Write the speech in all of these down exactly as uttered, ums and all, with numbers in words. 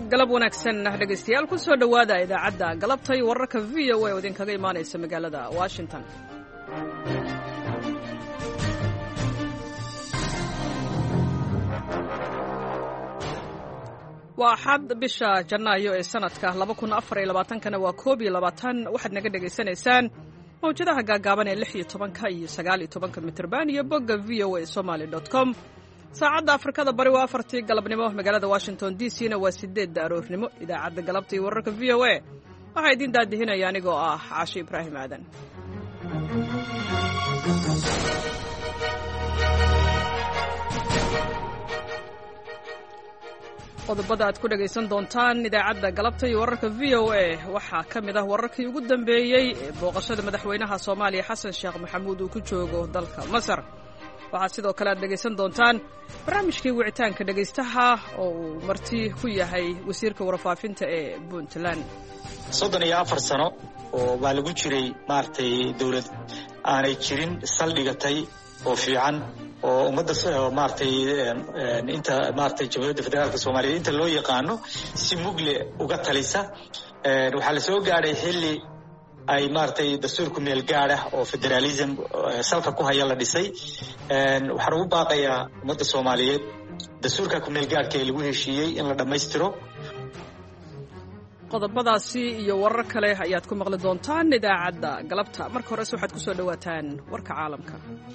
galab wanaagsan dhegaystayaal ku soo dhowaada idaacadda galabtay wararka v o a oo idinkaga imaanaysa magaalada Washington. waa xad bisha Janaayo ee sanadka laba kun afar iyo labaatan kana waa koob iyo labaatan waxaad naga dhageysanaysaan mawjadaha gaagaaban ee lix iyo toban iyo sagaal iyo toban mitirban iyo bogga v o a somali dot com. saacadda Afrikada bari waa afartii galabnimo, magaalada Washington D C na waa sideedda aroornimo. idaacadda galabta iyo wararka v o a waxaa idin daadihinaya anigoo ah Caashi Ibraahim Aadan. qodobada aad ku dhagaysan doontaan idaacadda galabta iyo wararka v o a waxaa ka mid ah wararkii ugu dambeeyey ee booqashada madaxweynaha Soomaaliya Xasan Sheekh Maxamuud uu ku joogo dalka Masar. waxaad sidoo kale aad dhegaysan doontaan barnaamijkii wicitaanka dhegaystaha oo uu marti ku yahay wasiirka warfaafinta ee Puntland. soddon iyo afar sano oo baa lagu jiray maartay dawlad aanay jirin saldhigatay oo fiican oo ummadda maartay inta maartay Jamhuuriyadda Federaalka Soomaaliya inta loo yaqaano si mugle uga talisa. waxaa la soo gaaray xilli ay maartay dastuurku meel gaar ah oo federalism salka ku haya la dhisay. waxaan ugu baaqayaa ummadda Soomaaliyeed dastuurka ku meel gaarka ee lagu heshiiyey in la dhammaystiro. qodobadaasi iyo warar kale ayaad ku maqli doontaan idaacadda galabta. marka hore waxaad ku soo dhawaataan warka caalamka.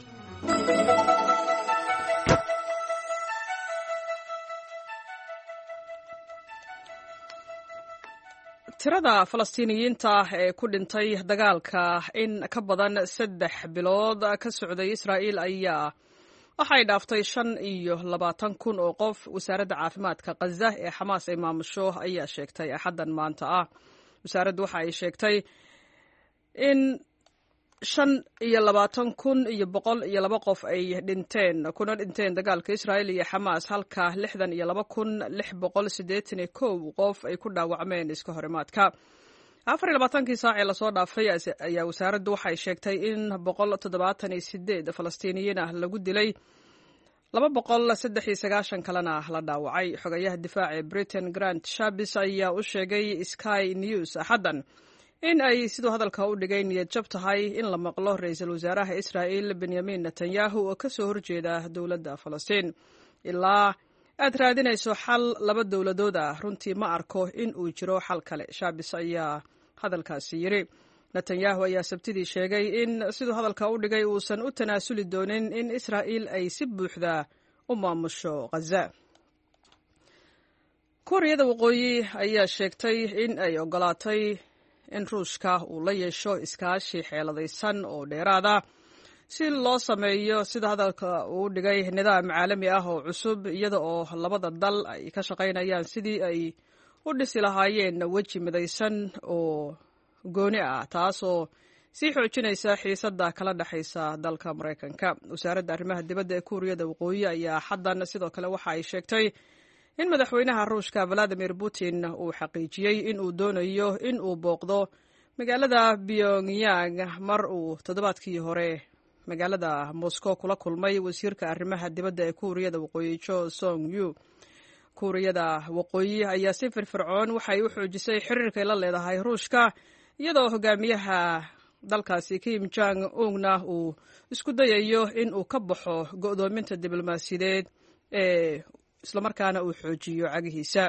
tirada Falastiiniyiinta ee ku dhintay dagaalka in ka badan saddex bilood ka socday Israa'iil ayaa waxay dhaaftay shan iyo labaatan kun oo qof. wasaaradda caafimaadka Gaza ee Xamaas ay maamusho ayaa sheegtay axaddan maanta ah. wasaaraddu waxa ay sheegtay in shan iyo labaatan kun iyo boqol iyo laba qof ay dhinteen kuna dhinteen dagaalka Israa'iil iyo Xamaas, halka lixdan iyo laba kun lix boqol siddeetan iyo kow qof ay ku dhaawacmeen iska horimaadka. afar iyo labaatankii saac ee lasoo dhaafay ayaa wasaaraddu waxay sheegtay in boqol toddobaatan iyo siddeed Falastiiniyiin ah lagu dilay, laba boqol saddex iyo sagaashan kalena la dhaawacay. xogayaha difaaca ee Britain Grant Shapps ayaa u sheegay Sky News axaddan in ay sidoo hadalka u dhigay niyad jab tahay in la maqlo ra'iisul wasaaraha Israa'iil Benjamin Netanyahu oo ka soo horjeeda dowladda Falastiin. ilaa aad raadinayso xal laba dowladood ah, runtii ma arko in uu jiro xal kale, Shapps ayaa hadalkaasi yiri. Netanyahu ayaa sabtidii sheegay in sidoo hadalka u dhigay uusan u tanaasuli doonin in Israa'iil ay si buuxda u maamusho Gaza. Kuuriyada Waqooyi ayaa sheegtay in ay ogolaatay in Ruushka uu la yeesho iskaashi xeeladaysan oo dheeraada si loo sameeyo sida hadalka uu dhigay nidaam caalami ah oo cusub, iyada oo labada dal ay ka shaqaynayaan sidii ay u dhisi lahaayeen weji midaysan oo gooni ah, taasoo sii xoojinaysa xiisadda kala dhexaysa dalka Maraykanka. wasaaradda arrimaha dibadda ee Kuuriyada Waqooyi ayaa xaddan sidoo kale waxa ay sheegtay in madaxweynaha Ruushka Vladimir Putin uu xaqiijiyey in uu doonayo in uu booqdo magaalada Pyongyang mar uu toddobaadkii hore magaalada Moscow kula kulmay wasiirka arrimaha dibadda ee Kuuriyada Waqooyi Cho Song-yu. Kuuriyada Waqooyi ayaa si firfircoon waxay u xoojisay xiriirka ay la leedahay Ruushka, iyadoo hogaamiyaha dalkaasi Kim Jong-un uu isku dayayo in uu ka baxo go'doominta diblomaasiyadeed ee isla markaana uu xoojiyo cagihiisa.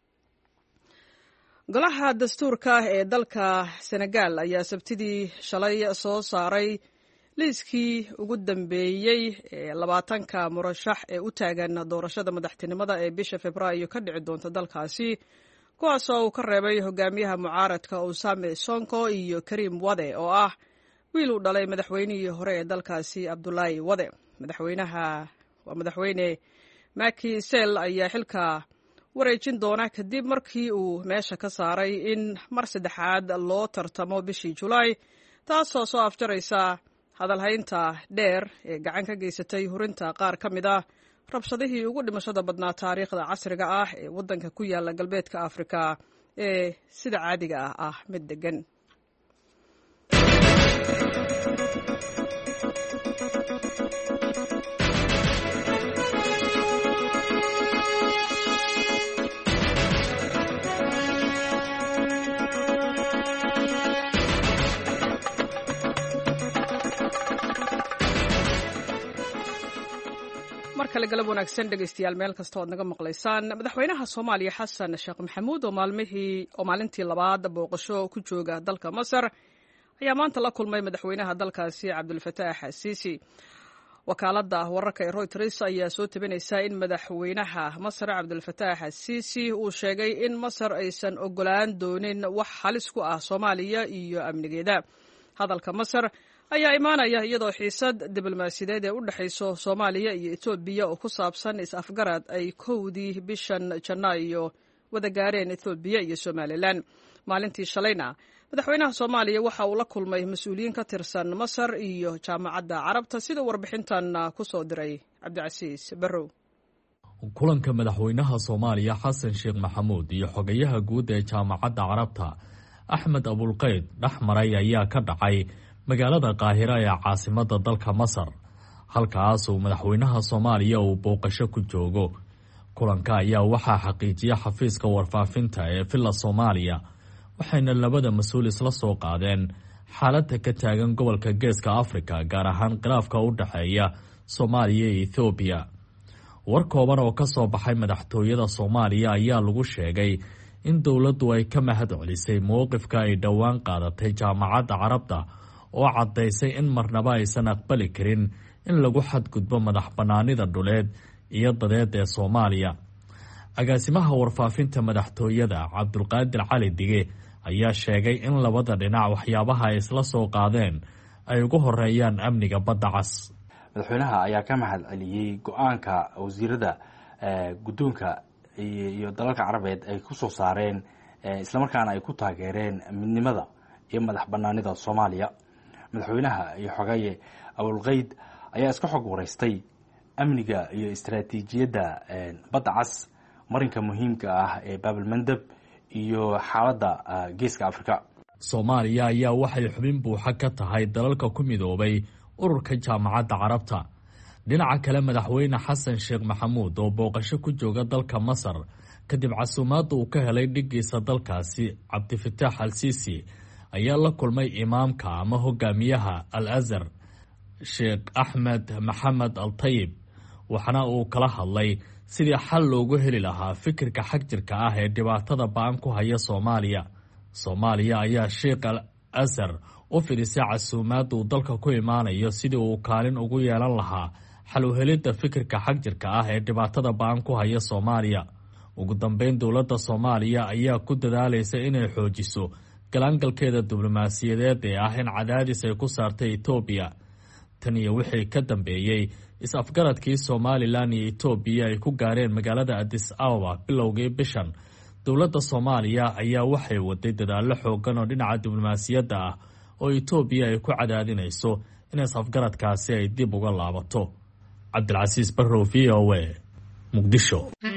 golaha dastuurka ee dalka Senegal ayaa sabtidii shalay soo saaray liiskii ugu dambeeyey ee labaatanka murashax ee u taagan doorashada madaxtinimada ee bisha Febraayo ka dhici doonta dalkaasi, kuwaasoo uu ka reebay hogaamiyaha mucaaradka Ousmane Sonko iyo Karim Wade oo ah wiil uu dhalay madaxweynihii hore ee dalkaasi Abdoulaye Wade. madaxweynaha waa madaxweyne Macky Sall ayaa xilka wareejin doona kadib markii uu meesha ka saaray in mar saddexaad loo tartamo bishii Julaay, taasoo soo afjaraysa hadalhaynta dheer ee gacan ka geysatay hurinta qaar ka mid ah rabshadihii ugu dhimashada badnaa taariikhda casriga ah ee waddanka ku yaala galbeedka Afrika ee sida caadiga ah ah mid degan. kale galab wanaagsan dhegaystayaal meel kasta oo aad naga maqlaysaan madaxweynaha Soomaaliya Xasan Sheekh Maxamuud oo maalmihii oo maalintii labaad booqasho ku jooga dalka Masar ayaa maanta la kulmay madaxweynaha dalkaasi Cabdul Fattah Al-Sisi wakaaladda wararka ee Reuters ayaa soo tabinaysa in madaxweynaha Masar Cabdul Fattah Al-Sisi uu sheegay in Masar aysan ogolaan doonin wax halis ku ah Soomaaliya iyo amnigeeda hadalka Masar ayaa imaanaya iyadoo xiisad diblomaasiyadeed ee u dhaxayso Soomaaliya iyo Itoobiya oo ku saabsan is-afgarad ay kowdii bishan Janaayo wada gaareen Itoobiya iyo Somaliland maalintii shalayna madaxweynaha Soomaaliya waxa uu la kulmay mas'uuliyiin ka tirsan Masar iyo Jaamacadda Carabta sida warbixintan ku soo diray Cabdicasiis Barrow kulanka madaxweynaha Soomaaliya Xasan Sheekh Maxamuud iyo xogayaha guud ee Jaamacadda Carabta Axmed Abulqayd dhaxmaray ayaa ka dhacay magaalada Qaahira ee caasimadda dalka Masar halkaas oo madaxweynaha Soomaaliya uu booqasho ku joogo kulanka ayaa waxaa xaqiijiyay xafiiska warfaafinta ee Villa Soomaaliya waxayna labada mas'uul isla soo qaadeen xaaladda ka taagan gobolka Geeska Afrika gaar ahaan khilaafka u dhaxeeya Soomaaliya iyo Itoobiya war kooban oo ka soo baxay madaxtooyada Soomaaliya ayaa lagu sheegay in dawladdu ay ka mahad celisay mowqifka ay dhawaan qaadatay Jaamacadda Carabta oo caddaysay in marnaba aysan aqbali karin in lagu xadgudbo madax bannaanida dhuleed iyo dadeed ee Soomaaliya agaasimaha warfaafinta madaxtooyada Cabdulqaadir Cali Dige ayaa sheegay in labada dhinac waxyaabaha ay isla soo qaadeen ay ugu horeeyaan amniga badda cas madaxweynaha ayaa ka mahad celiyay go'aanka wasiirada guddoonka iyo dalalka carabeed ay ku soo saareen isla markaana ay ku taageereen midnimada iyo madax bannaanida Soomaaliya madaxweynaha iyo xogaye Abulqayd ayaa iska xog wareystay amniga iyo istaraatiijiyadda badda cas marinka muhiimka ah ee Bab al-Mandab iyo xaaladda Geeska Afrika Soomaaliya ayaa waxay xubin buuxa ka tahay dalalka ku midoobay ururka Jaamacadda Carabta dhinaca kale madaxweyne Xasan Sheekh Maxamuud oo booqasho ku jooga dalka Masar kadib casuumaadda uu ka helay dhigiisa dalkaasi Cabdul Fattah Al-Sisi ayaa la kulmay imaamka ama hogaamiyaha Al-Azhar Sheekh Ahmed Maxamed Al-Tayyib waxana uu kala hadlay sidii xal loogu heli lahaa fikirka xagjirka ah ee dhibaatada ba'an ku haya Soomaaliya Soomaaliya ayaa Sheekh Al-Azhar u fidisay casuumaad uu dalka ku imaanayo sidii uu kaalin ugu yeelan lahaa xal u helidda fikirka xagjirka ah ee dhibaatada ba'an ku haya Soomaaliya ugu dambeyn dowladda Soomaaliya ayaa ku dadaalaysa inay xoojiso galaangalkeeda diblomaasiyadeed ee ah in cadaadis ay ku saartay Itoobiya tan iyo wixii ka dambeeyay is-afgaradkii Somaliland iyo Itoobiya ay ku gaareen magaalada Addis Ababa bilowgii bishan dowladda Soomaaliya ayaa waxay waday dadaallo xooggan oo dhinaca diblomaasiyadda ah oo Itoobiya ay ku cadaadinayso in is-afgaradkaasi ay dib uga laabato Cabdilcasiis Barrow V O A Muqdisho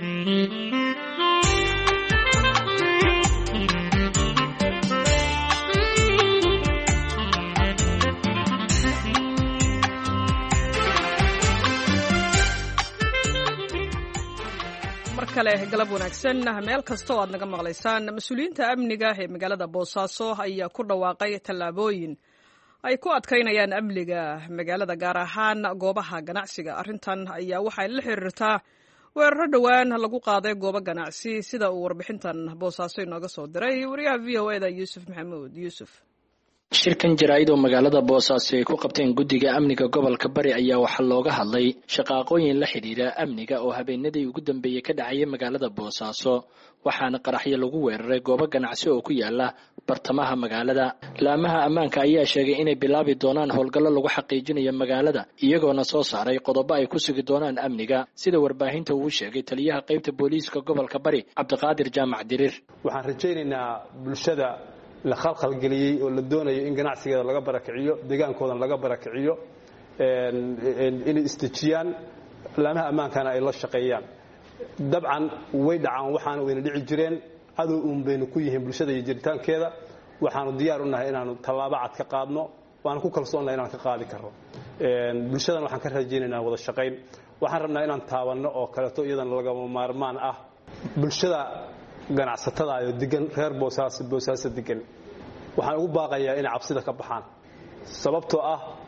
kale galab wanaagsan meel kasta oo aad naga maqlaysaan mas'uuliyiinta amniga ee magaalada Boosaaso ayaa ku dhawaaqay tallaabooyin ay ku adkaynayaan amniga magaalada gaar ahaan goobaha ganacsiga arrintan ayaa waxay la xiriirtaa weeraro dhawaan lagu qaaday goobo ganacsi sida uu warbixintan Boosaaso inooga soo diray wariyaha V O A da Yuusuf Maxamuud Yuusuf shirkan jaraa'id oo magaalada Boosaaso ay ku qabteen guddiga amniga gobolka Bari ayaa waxa looga hadlay shaqaaqooyin la xiriira amniga oo habeenadii ugu dambeeyay ka dhacay magaalada Boosaaso waxaana qaraxyo lagu weeraray goobo ganacsi oo ku yaala bartamaha magaalada laamaha ammaanka ayaa sheegay inay bilaabi doonaan howlgallo lagu xaqiijinayo magaalada iyagoona soo saaray qodobo ay ku sugi doonaan amniga sida warbaahinta uu sheegay taliyaha qaybta booliiska gobolka Bari Cabdiqaadir Jaamac Dirir waxaan rajaynaynaa bulshada la khalkhal galiyay oo la doonayo in ganacsigeeda laga barakiciyo deegaankoodan laga barakiciyo in istijiyaan laamaha ammaankana ay la shaqeeyaan dabcan way dhacaan waxaana wayna dhici jireen cadow uun baynu ku yihiin bulshada iyo jiritaankeeda waxaanu diyaar u nahay inaanu tallaabo cad ka qaadno waana ku kalsoonnahay inaan ka qaadi karno bulshadan waxaan ka rajaynaynaa wada shaqayn waxaan rabnaa inaan taabanno oo kaleeto iyadana lagama maarmaan ah bulshada ganacsatada iyo degan reer Boosaaso Boosaaso degan waxaan ugu baaqayaa in cabsida ka baxaan sababtoo ah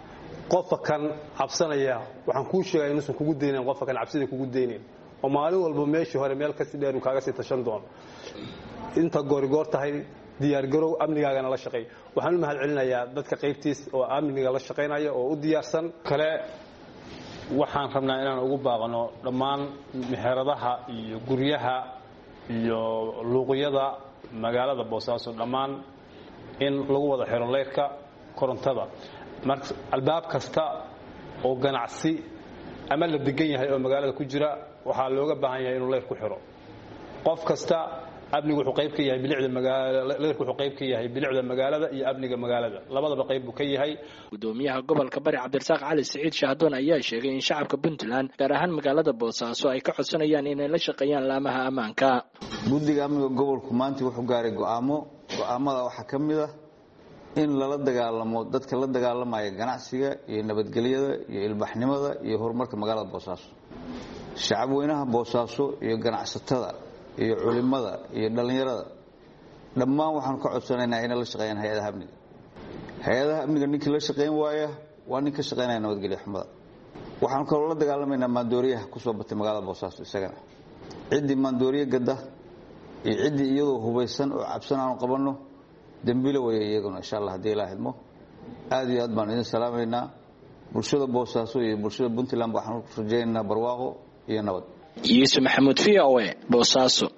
qofka kan cabsanaya waxaan kuu sheegay inuusan kugu deynayn qofka kan cabsida kugu deynayn oo maalin walba meeshii hore meel kasii dheer uu kaaga sii tashan doono inta goorigoor tahay diyaargarow amnigaagana la shaqeey waxaan u mahad celinayaa dadka qaybtiis oo amniga la shaqaynaya oo u diyaarsan kale waxaan rabnaa inaan ugu baaqno dhammaan meheradaha iyo guryaha iyo luuqyada magaalada Boosaaso dhammaan in lagu wada xiro leerka korontada marka albaab kasta oo ganacsi ama la degan yahay oo magaalada ku jira waxaa looga baahan yahay inuu leer ku xiro qof kasta amnigu wuxuu qayb ka yahay bilicda magaalada leerku wuxuu qayb ka yahay bilicda magaalada iyo amniga magaalada labadaba qayb buu ka yahay gudoomiyaha gobolka Bari Cabdirasaaq Cali Saciid Shahdoon ayaa sheegay in shacabka Puntland gaar ahaan magaalada Boosaaso ay ka codsanayaan inay la shaqeeyaan laamaha ammaanka guddiga amniga gobolku maanta wuxuu gaaray go'aamo go'aamada waxa kamid ah in lala dagaalamo dadka la dagaalamaya ganacsiga iyo nabadgelyada iyo ilbaxnimada iyo horumarka magaalada Boosaaso shacab weynaha Boosaaso iyo ganacsatada iyo culimada iyo dhalinyarada dhammaan waxaan ka codsanaynaa inay la shaqeeyaan hay'adaha amniga hay'adaha amniga ninkii la shaqeyn waaya waa nin ka shaqeynaya nabadgelyo xumada waxaan kaloo la dagaalamaynaa maandooriyaha ku soo batay magaalada Boosaaso isagana ciddii maandooriye gada iyo ciddii iyadoo hubaysan oo cabsan aan qabanno dambilo way iyaguna insha Allah hadii Ilaahay idmo aad iyo aad baan idin salaameynaa bulshada Boosaaso iyo bulshada Puntland waxaan ku rajaynaynaa barwaaqo iyo nabad Yusuf Maxamuud V O A Boosaaso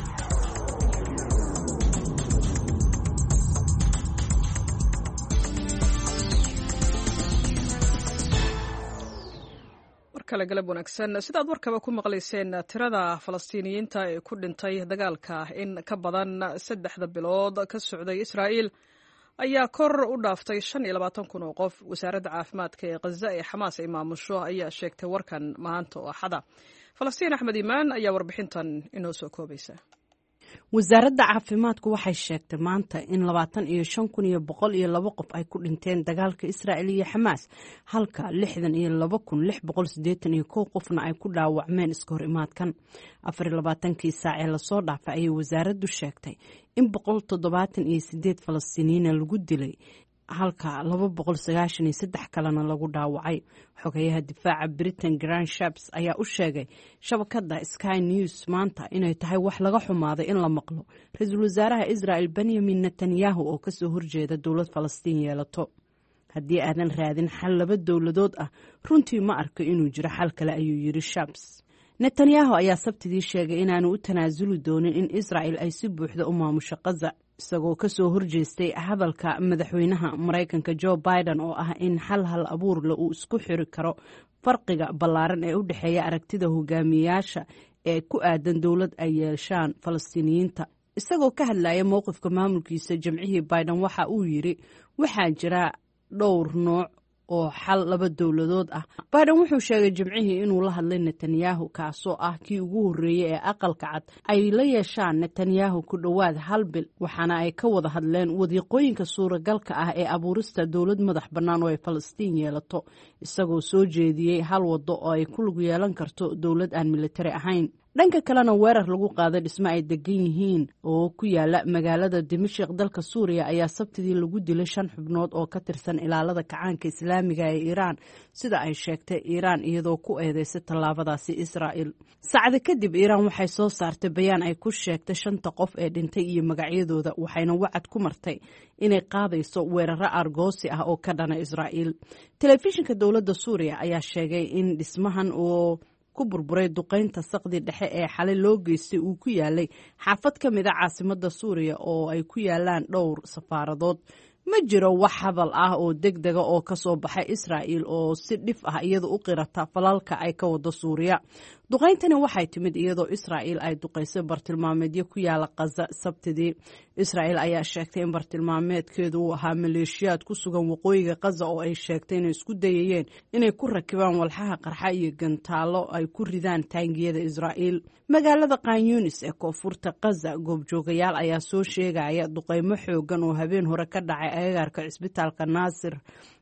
kala galab wanaagsan sidaad warkaba ku maqlayseen tirada Falastiiniyiinta ee ku dhintay dagaalka in ka badan saddexda bilood ka socday Israa'iil ayaa kor u dhaaftay shan iyo labaatan kun oo qof wasaaradda caafimaadka ee Gaza ee Xamaas ay maamusho ayaa sheegtay warkan maanta oo Axada Falastiin Axmed Iimaan ayaa warbixintan inoo soo koobaysa wasaaradda caafimaadku waxay sheegtay maanta in labaatan iyo shan kun iyo boqol iyo laba qof ay ku dhinteen dagaalka Israa'iil iyo Xamaas halka lixdan iyo laba kun lix boqol siddeetan iyo kow qofna ay ku dhaawacmeen iska hor imaadkan afar iyo labaatankii saac ee lasoo dhaafay ayay wasaaraddu sheegtay in boqol toddobaatan iyo siddeed Falastiiniyiin lagu dilay halka laba boqol sagaashan iyo saddex kalena lagu dhaawacay xogayaha difaaca Britain Grant Shapps ayaa u sheegay shabakadda Sky News maanta inay tahay wax laga xumaaday in la maqlo ra'iisul wasaaraha Israel Benjamin Netanyahu oo ka soo horjeeda dowlad Falastiin yeelato haddii aadan raadin xal laba dowladood ah runtii ma arko inuu jiro xal kale ayuu yiri Shapps Netanyahu ayaa sabtidii sheegay inaanu u tanaasuli doonin in Israel ay si buuxda u maamusho Gaza isagoo ka soo horjeestay hadalka madaxweynaha Mareykanka Joe Biden oo ah in xal hal abuur la uu isku xiri karo farqiga ballaaran ee u dhaxeeya aragtida hogaamiyayaasha ee ku aadan dowlad ay yeeshaan Falastiiniyiinta isagoo ka hadlaya mowqifka maamulkiisa jamcihii Biden waxa uu yiri waxaa jira dhowr nooc oo xal laba dowladood ah Biden wuxuu sheegay jamcihii inuu la hadlay Netanyahu kaasoo ah kii ugu horeeyay ee aqalka cad ay la yeeshaan Netanyahu ku dhawaad hal bil waxaana ay ka wada hadleen wadiiqooyinka suuragalka ah ee abuurista dowlad madax bannaan oo ay Falastiin yeelato isagoo soo jeediyey hal wado oo ay ku lug yeelan karto dowlad aan militari ahayn dhanka kalena weerar lagu qaaday dhismo ay degan yihiin oo ku yaala magaalada Dimashq dalka Suuriya ayaa sabtidii lagu dilay shan xubnood oo ka tirsan ilaalada kacaanka Islaamiga ee Iiraan sida ay sheegtay Iiraan iyadoo ku eedeysay tallaabadaasi Israa'iil saacado kadib Iiraan waxay soo saartay bayaan ay ku sheegtay shanta qof ee dhintay iyo magacyadooda waxayna wacad ku martay inay qaadayso weeraro argoosi ah oo ka dhana Israa'iil telefishinka dowladda Suuriya ayaa sheegay in dhismahan oo ku burburay duqeynta saqdi dhexe ee xalay loo geystay uu ku yaalay xaafad ka mid ah caasimadda Suuriya oo ay ku yaalaan dhowr safaaradood ma jiro wax hadal ah oo degdega oo ka soo baxay Israa'iil oo si dhif ah iyada u qirata falalka ay ka wado Suuriya duqeyntani waxay timid iyadoo Israa'iil ay duqeysay bartilmaameedyo ku yaala Gaza sabtidii Israa'iil ayaa sheegtay in bartilmaameedkeedu uu ahaa maleeshiyaad ku sugan waqooyiga Gaza oo ay sheegtay inay isku dayayeen inay ku rakibaan walxaha qarxa iyo gantaalo ay ku ridaan taangiyada Israa'iil magaalada Khan Yunis ee koonfurta Gaza goobjoogayaal ayaa soo sheegaya duqeymo xoogan oo habeen hore ka dhacay agagaarka cisbitaalka Naasir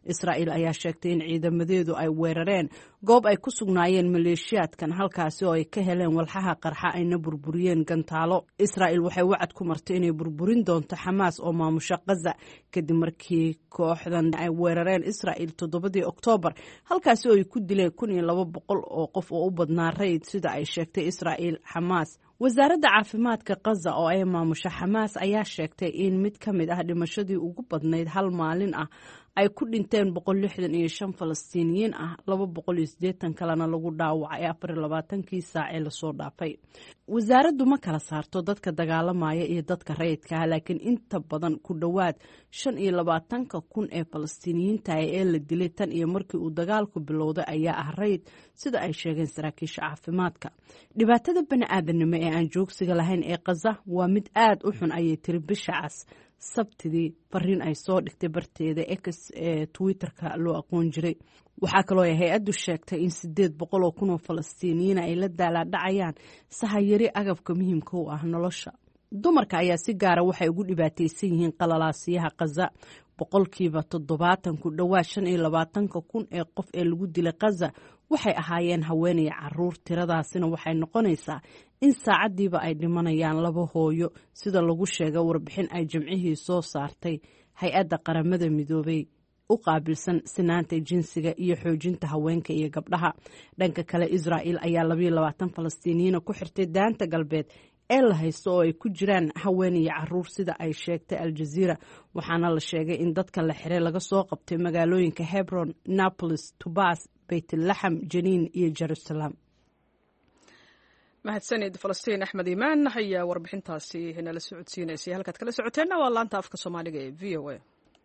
israa'iil ayaa sheegtay in ciidamadeedu ay weerareen goob ay ku sugnaayeen maleeshiyaadkan halkaasi oo ay ka heleen walxaha qarxa ayna burburiyeen gantaalo. israa'iil waxay wacad ku martay inay burburin doonto xamaas oo maamusha khaza kadib markii kooxdan ay weerareen israa'iil toddobadii oktoobar halkaasi oo ay ku dileen kun iyo laba boqol oo qof oo u badnaa rayid sida ay sheegtay israa'iil. xamaas wasaaradda caafimaadka khaza oo ay maamusha xamaas ayaa sheegtay in mid ka mid ah dhimashadii ugu badnayd hal maalin ah ay ku dhinteen boqol lixdan iyo shan falastiiniyiin ah laba boqol iyo siddeetan kalena lagu dhaawacay afar iyo labaatankii saac ee lasoo dhaafay. wasaaraddu ma kala saarto dadka dagaalamaya iyo dadka rayidka ah laakiin inta badan ku dhowaad shan iyo labaatanka kun ee falastiiniyiinta ee la dilay tan iyo markii uu dagaalku bilowday ayaa ah rayid sida ay sheegeen saraakiisha caafimaadka. dhibaatada bani-aadanimo ee aan joogsiga lahayn ee khaza waa mid aad u xun ayay tiri bisha cas sabtidii fariin ay soo dhigtay barteeda x ee twitter-ka loo aqoon jiray. waxaa kaloo ay hay-addu sheegtay in sideed boqol oo kun oo falastiiniyiina ay la daalaadhacayaan sahayari agabka muhiimka u ah nolosha. dumarka ayaa si gaara waxay ugu dhibaataysan yihiin qalalaasiyaha khaza. boqolkiiba toddobaatan ku dhowaad shan iyo labaatanka kun ee qof ee lagu dilay khaza waxay ahaayeen haweenaya caruur. tiradaasina waxay noqonaysaa in saacaddiiba ay dhimanayaan laba hooyo sida lagu sheegay warbixin ay jimcihii soo saartay hay-adda qaramada midoobay u qaabilsan sinaanta jinsiga iyo xoojinta haweenka iyo gabdhaha. dhanka kale israa'iil ayaa labayo labaatan falastiiniyiina ku xirtay daanta galbeed ee la haysto oo ay ku jiraan haween iyo caruur sida ay sheegtay aljaziira. waxaana la sheegay in dadka la xiray laga soo qabtay magaalooyinka hebron, napolis, tubas, baytlaxam, janiin iyo jerusalem. mahadsanid falastiin axmed iimaan ayaa warbixintaasi nala socodsiinaysay. halkaad kala socoteenna waa laanta afka soomaaliga ee v o a.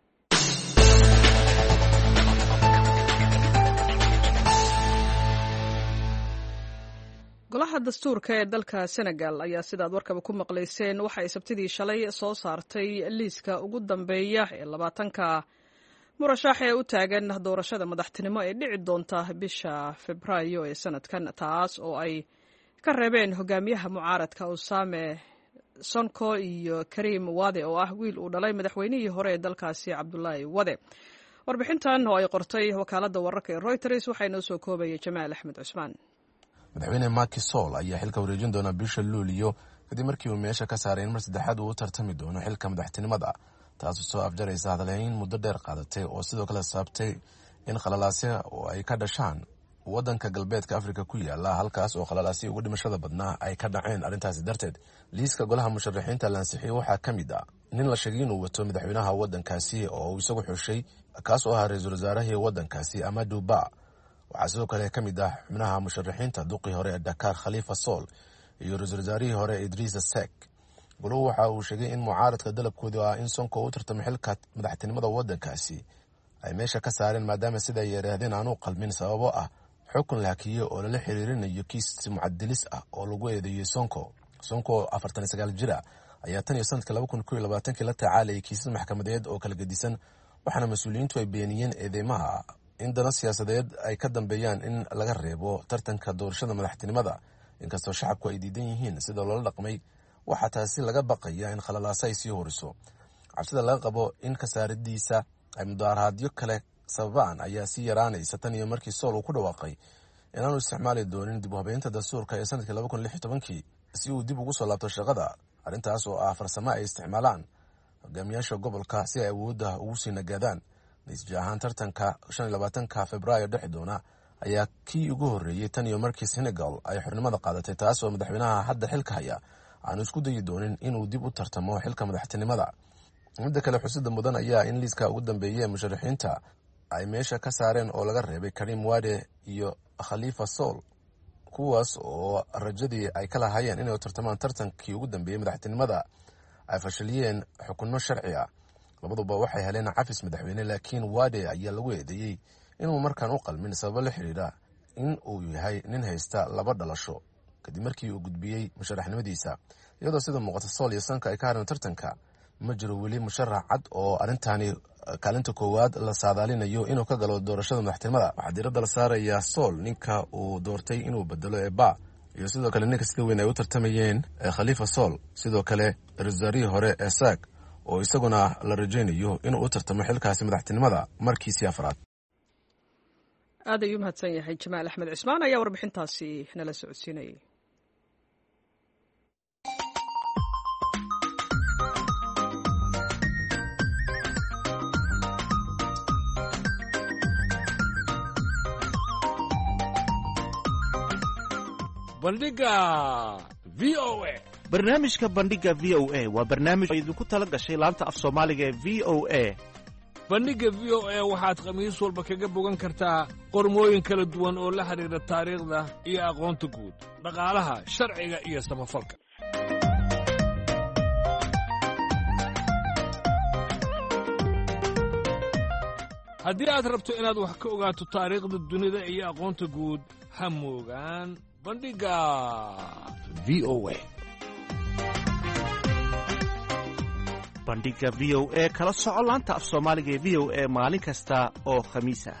golaha dastuurka ee dalka senegal ayaa sidaad warkaba ku maqlayseen waxay sabtidii shalay soo saartay liiska ugu dambeeya ee labaatanka murashax ee u taagan doorashada madaxtinimo ee dhici doonta bisha febraayo ee sanadkan, taas oo ay ka reebeen hogaamiyaha mucaaradka Usame Sonko iyo Karim Wade oo ah wiil uu dhalay madaxweynihii hore ee dalkaasi Cabdullaahi Wade. warbixintan oo ay qortay wakaaladda wararka ee Reuters waxay noo soo koobayay Jamaal Axmed Cusmaan. madaxweyne Macky Sall ayaa xilka wareejin doona bisha Luulyo kadib markii uu meesha ka saaray in mar saddexaad uu u tartami doono xilka madaxtinimada, taasoo soo afjaraysa hadalhayn muddo dheer qaadatay oo sidoo kale sababtay in khalalaasyo oo ay ka dhashaan waddanka galbeedka Afrika ku yaala, halkaas oo khalalaasyo ugu dhimashada badnaa ay ka dhaceen. arrintaasi darteed liiska golaha musharaxiinta la ansixiyey waxaa ka mid ah nin la sheegay inuu wato madaxweynaha waddankaasi oo uu isagu xushay, kaas oo ahaa ra-iisul wasaarahii waddankaasi Amadou Ba. waxaa sidoo kale ka mid ah xubnaha musharaxiinta duqii hore ee Dakar Khalifa Sall iyo ra-iisul wasaarihii hore Idrissa Seck. goluhu waxa uu sheegay in mucaaradka dalabkoodu ah in Sonko u tartamo xilka madaxtinimada waddankaasi ay meesha ka saareen maadaama sida ay yidhaahdeen aanu qalmin sababo ah xukun la hakiyey oo lala xiriirinayo kiis mucadilis ah oo lagu eedeeyey Sonko. Sonko afartan iyo sagaal jir ah ayaa tan iyo sanadka laba kun iyo labaatankii la tacaalayay kiisas maxkamadeed oo kala gedisan, waxaana mas-uuliyiintu ay beeniyeen eedeymaha in dano siyaasadeed ay ka dambeeyaan in laga reebo tartanka doorashada madaxtinimada. inkastoo shacabku ay diidan yihiin sida loola dhaqmay, waxaa taasi laga baqaya in khalalaasa ay sii horiso. cabsida laga qabo in kasaaridiisa ay mudaaharaadyo kale sababaan ayaa sii yaraanaysa tan iyo markii Sall uu ku dhawaaqay inaanu isticmaali doonin dib u habeynta dastuurka ee sanadkii laba kun iyo lix iyo tobankii si uu dib ugu soo laabto shaqada. arrintaas oo ah farsamo ay isticmaalaan hogaamiyaasha gobolka si ay awoodda ugu sii nagaadaan. natiijo ahaan tartanka shan iyo labaatanka Febraayo dhexi doona ayaa kii ugu horreeyey tan iyo markii Senegal ay xornimada qaadatay, taas oo madaxweynaha hadda xilka haya aanu isku dayi doonin inuu dib u tartamo xilka madaxtinimada. midda kale xusida mudan ayaa in liiska ugu dambeeyay ee musharaxiinta ay meesha ka saareen oo laga reebay Karim Wade iyo Khalifa Sall, kuwaas oo rajadii ay ka lahaayeen inay u tartamaan tartankii ugu dambeeyay madaxtinimada ay fashiliyeen xukunno sharci ah. labaduba waxay heleen cafis madaxweyne, laakiin Wade ayaa lagu eedeeyey inuu markaan u qalmin sababo la xiriira in uu yahay nin haysta laba dhalasho kadib markii uu gudbiyey musharaxnimadiisa. iyadoo sida muuqata Sall iyo Sonko ay ka hareen tartanka, ma jiro weli musharax cad oo arrintaani kaalinta koowaad la saadaalinayo inuu ka galo doorashada madaxtinimada. waxaa diiradda la saarayaa Sall, ninka uu doortay inuu bedelo ee Ba, iyo sidoo kale ninka sida weyn ay u tartamayeen ee Khalifa Sall, sidoo kale ra-iisul wasaarihii hore ee Seck oo isaguna la rajaynayo inuu u tartamo xilkaasi madaxtinimada markiisii afraad. aad ayuu mahadsan yahay jamaal axmed cismaan ayaa warbixintaasi nala socodsiinayay. bandhiga v o a. barnaamijka bandhiga v o a waa barnaamij oo idinku tala gashay laanta af soomaaliga ee v o a. bandhigga v o a waxaad khamiis walba kaga bogan kartaa qormooyin kala duwan oo la xidhiidha taariikhda iyo aqoonta guud, dhaqaalaha, sharciga iyo samafalka. haddii aad rabto inaad wax ka ogaato taariikhda dunida iyo aqoonta guud, ha moogaan bandhigga v o a. bandhiga v o a kala soco laanta af soomaaliga ee v o a maalin kasta oo khamiis ah.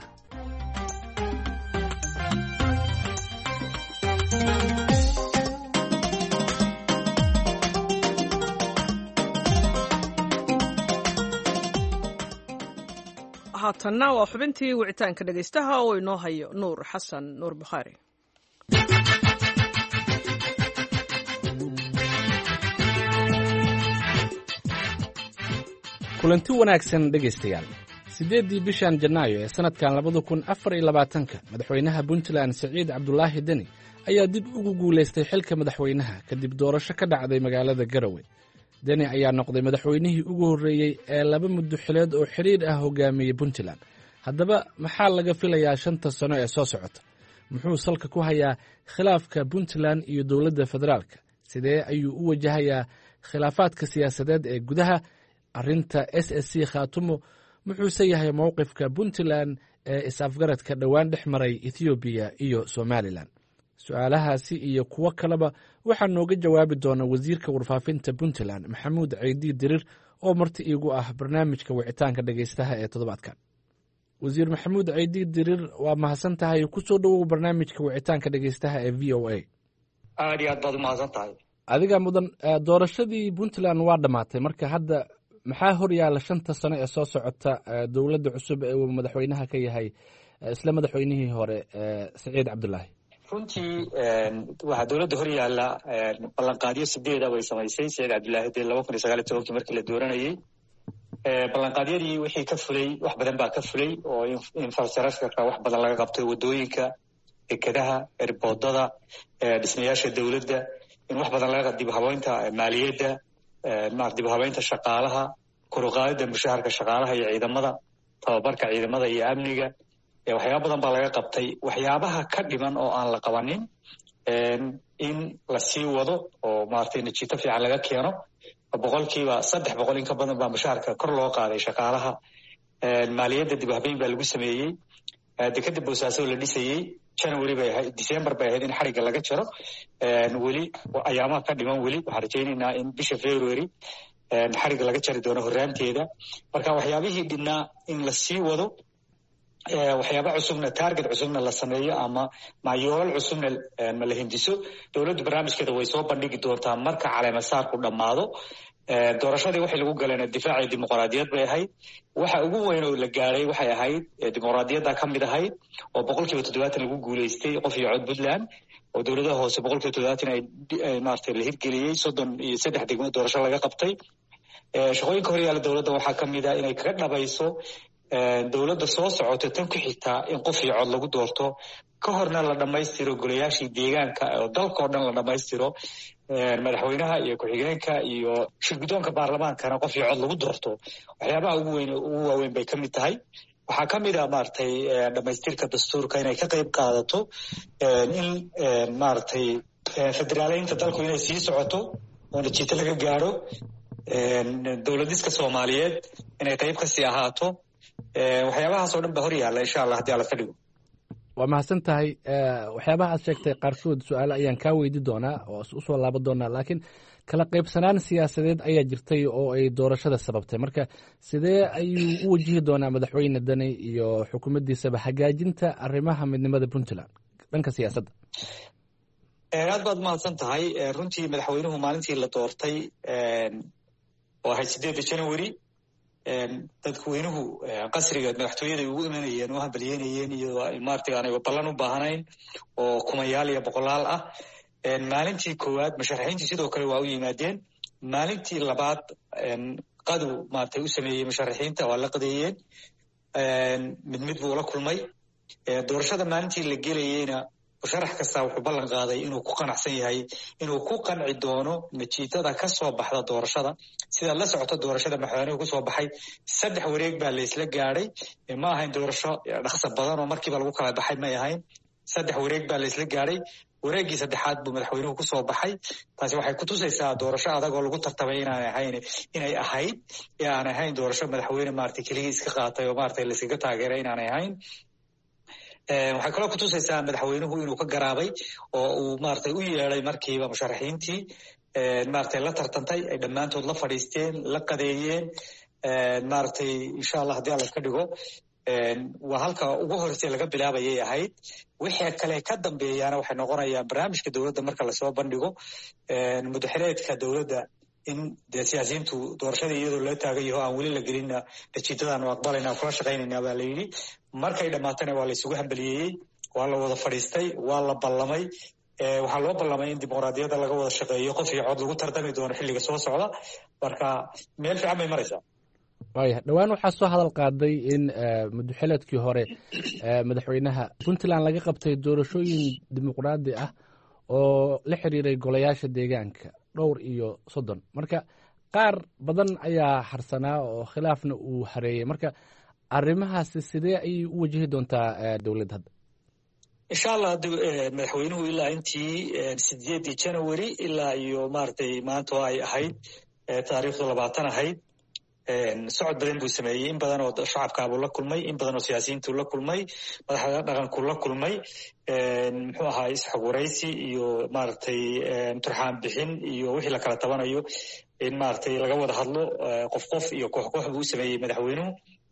haatanna waa xubintii wicitaanka dhegaystaha oo inoo hayo nuur xasan nuur bukhaari. kulanti wanaagsan dhegaystayaal. siddeeddii bishan janaayo ee sannadkan labada kun afar iyo labaatanka madaxweynaha puntland siciid cabdulaahi deni ayaa dib ugu guulaystay xilka madaxweynaha kadib doorasho ka dhacday magaalada garowe. deni ayaa noqday madaxweynihii ugu horreeyey ee laba muddo xileed oo xidhiir ah hogaamiyey puntland. haddaba maxaa laga filayaa shanta sano ee soo socota? muxuu salka ku hayaa khilaafka puntland iyo dowladda federaalka? sidee ayuu u wajahayaa khilaafaadka siyaasadeed ee gudaha? arrinta s s c khaatumo muxuuse yahay mowqifka puntland ee is-afgaradka dhowaan dhex maray ethoobiya iyo somalilan? su-aalahaasi iyo kuwo kaleba waxaa nooga jawaabi doona wasiirka warfaafinta puntland maxamuud ceydi dirir oo marti iigu ah barnaamijka wicitaanka dhegaystaha ee toddobaadkan. wasiir maxamuud ceydi dirir, waa mahadsan tahay. kusoo dhowow barnaamijka wicitaanka dhegaystaha ee v o a. aad iyo aad baad umahadsan tahay. adiga mudan. doorashadii puntland waa dhammaatay, marka hadda maxaa hor yaalla shanta sano ee soo socota dowladda cusub ee uu madaxweynaha ka yahay isla madaxweynihii hore siciid cabdulaahi? runtii waxaa dowladda hor yaalla ballanqaadyo sideeda bay samaysay siciid cabdulaahi dee laba kun iyo sagaal iyo tobankii markii la dooranayey. ballanqaadyadii wixii ka fulay wax badan baa ka fulay oo infrastructureka wax badan laga qabtay, wadooyinka, dekedaha, erboodada, dhismayaasha dowladda, in wax badan laga dib habeynta maaliyadda, dib habeynta shaqaalaha, kor u qaadida mushaharka shaqaalaha iyo ciidamada, tababarka ciidamada iyo amniga. waxyaaba badan baa laga qabtay. waxyaabaha ka dhiman oo aan la qabanin in la sii wado oo maaragtay natiito fiican laga keeno. boqolkiiba saddex boqol in ka badan baa mushaharka kor loo qaaday shaqaalaha. maaliyadda dib habeyn baa lagu sameeyey. dekeda boosaaso la dhisayey january bay ahayd, december bay ahayd in xarigga laga jaro. weli ayaamaha ka dhiman weli waxaan rajaynaynaa in bisha february xarigga laga jari doono horraanteeda. marka waxyaabihii dhinnaa in la sii wado, waxyaaba cusubna target cusubna la sameeyo ama mayoolal cusubna ma la hindiso. dowladdu barnaamijkeeda way soo bandhigi doontaa marka caleemasaarku dhammaado. doorashadii waxay lagu galeen difaaci dimuqraadiyad bay ahayd. waxa ugu weyn oo la gaaray waxay ahayd dimuqraadiyadda ka mid ahayd oo boqolkiiba toddobaatan lagu guulaystay qof iyo cod puntland, oo dowladaha hoose boqolkiiba toddobaatan ay maaragtay la hirgeliyey. soddon iyo saddex degmo doorasho laga qabtay. shaqooyinka hor yaalla dowladda waxaa ka mid ah inay kaga dhabayso dowladda soo socota tan ku xigtaa in qof iyo cod lagu doorto, ka horna la dhammaystiro golayaashii deegaanka oo dalka oo dhan la dhammaystiro. madaxweynaha iyo ku-xigeenka iyo shirguddoonka baarlamaankana qof iyo cod lagu doorto. waxyaabaha ugu weyn ugu waaweyn bay ka mid tahay. waxaa ka mid ah maaragtay dhammaystirka dastuurka inay ka qayb qaadato, in maaragtay federaaleynta dalku inay sii socoto oo natiito laga gaaro. dowladiska soomaaliyeed inay qayb kasii ahaato. waxyaabahaas oo dhan ba hor yaalla insha allah haddii alla ka dhigo. waa mahadsan tahay. waxyaabaha aad sheegtay qaarkood su-aalo ayaan kaa weydi doonaa oo usoo laaban doonaa, laakiin kala qaybsanaan siyaasadeed ayaa jirtay oo ay doorashada sababtay. marka sidee ayuu u wajihi doonaa madaxweyne deni iyo xukuumaddiisaba hagaajinta arrimaha midnimada puntland dhanka siyaasadda? aad baad mahadsan tahay. runtii madaxweynuhu maalintii la doortay oo ahayd sideedda january dadweynuhu qasriga madaxtooyada ay ugu imanayeen oo hambalyeynayeen iyo maaragtay aanay ballan u baahnayn oo kumayaal iyo boqolaal ah. maalintii koowaad musharaxiintii sidoo kale waa u yimaadeen. maalintii labaad qadu maaragtay u sameeyey musharaxiinta waa la qadeeyeen, mid mid buu la kulmay. doorashada maalintii la gelayeyna musharax kasta wuxuu ballan qaaday inuu ku qanacsan yahay, inuu ku qanci doono natiijada ka soo baxda doorashada. sidaad la socoto doorashada madaxweynuhu kusoo baxay saddex wareeg baa laysla gaadhay, ma ahayn doorasho dhaqso badan oo markiiba lagu kala baxay may ahayn. saddex wareeg baa laysla gaadhay, wareeggii saddexaad buu madaxweynuhu kusoo baxay. taasi waxay kutusaysaa doorasho adag oo lagu tartamay inaan ahayn inay ahayd ee aan ahayn doorasho madaxweyne maaragtay keligii iska qaatay oo maaragtay layskaga taageeray inaanay ahayn. waxay kaloo kutusaysaa madaxweynuhu inuu ka garaabay oo uu maaragtay u yeeday markiiba musharaxiintii maaragtay la tartantay, ay dhammaantood la fadhiisteen, la qadeeyeen. maaragtay insha allah haddii alla iska dhigo waa halka ugu horreysay laga bilaabayay ahayd. wixii kale ka dambeeyaana waxay noqonayaan barnaamijka dowladda marka lasoo bandhigo mudaxireedka dowladda in dee siyaasiyiintu doorashada iyadoo la taagayaho aan weli la gelinna natiijadaan u aqbalayna kula shaqaynaynaa baa la yidhi. markay dhammaatana waa la isugu hambaliyeeyey, waa la wada fadhiistay, waa la ballamay. waxaa loo ballamay in dimuqraadiyadda laga wada shaqeeyo, qof iyo cod lagu tartami doono xilliga soo socda. marka meel fiican bay maraysaa. waaya dhowaan waxaa soo hadal qaaday in mudaxileedkii hore madaxweynaha puntland laga qabtay doorashooyin dimuqraadi ah oo la xiriiray golayaasha deegaanka dhowr iyo soddon. marka qaar badan ayaa harsanaa oo khilaafna uu hareeyey. marka arrimahaasi sidee ayay u wajahi doontaa dowladda hadda? insha allah madaxweynuhu ilaa intii sideedii january ilaa iyo maaragtay maanta oo ay ahayd taariikhdu labaatan ahayd, socod badan buu sameeyey. in badan oo shacabkaabuu la kulmay, in badan oo siyaasiyiintuu la kulmay, madaxda dhaqankuu la kulmay. muxuu ahaa isxog waraysi iyo maaragtay turxaan bixin iyo wixii la kala tabanayo in maaragtay laga wada hadlo qof qof iyo koox koox buu u sameeyey madaxweynuhu.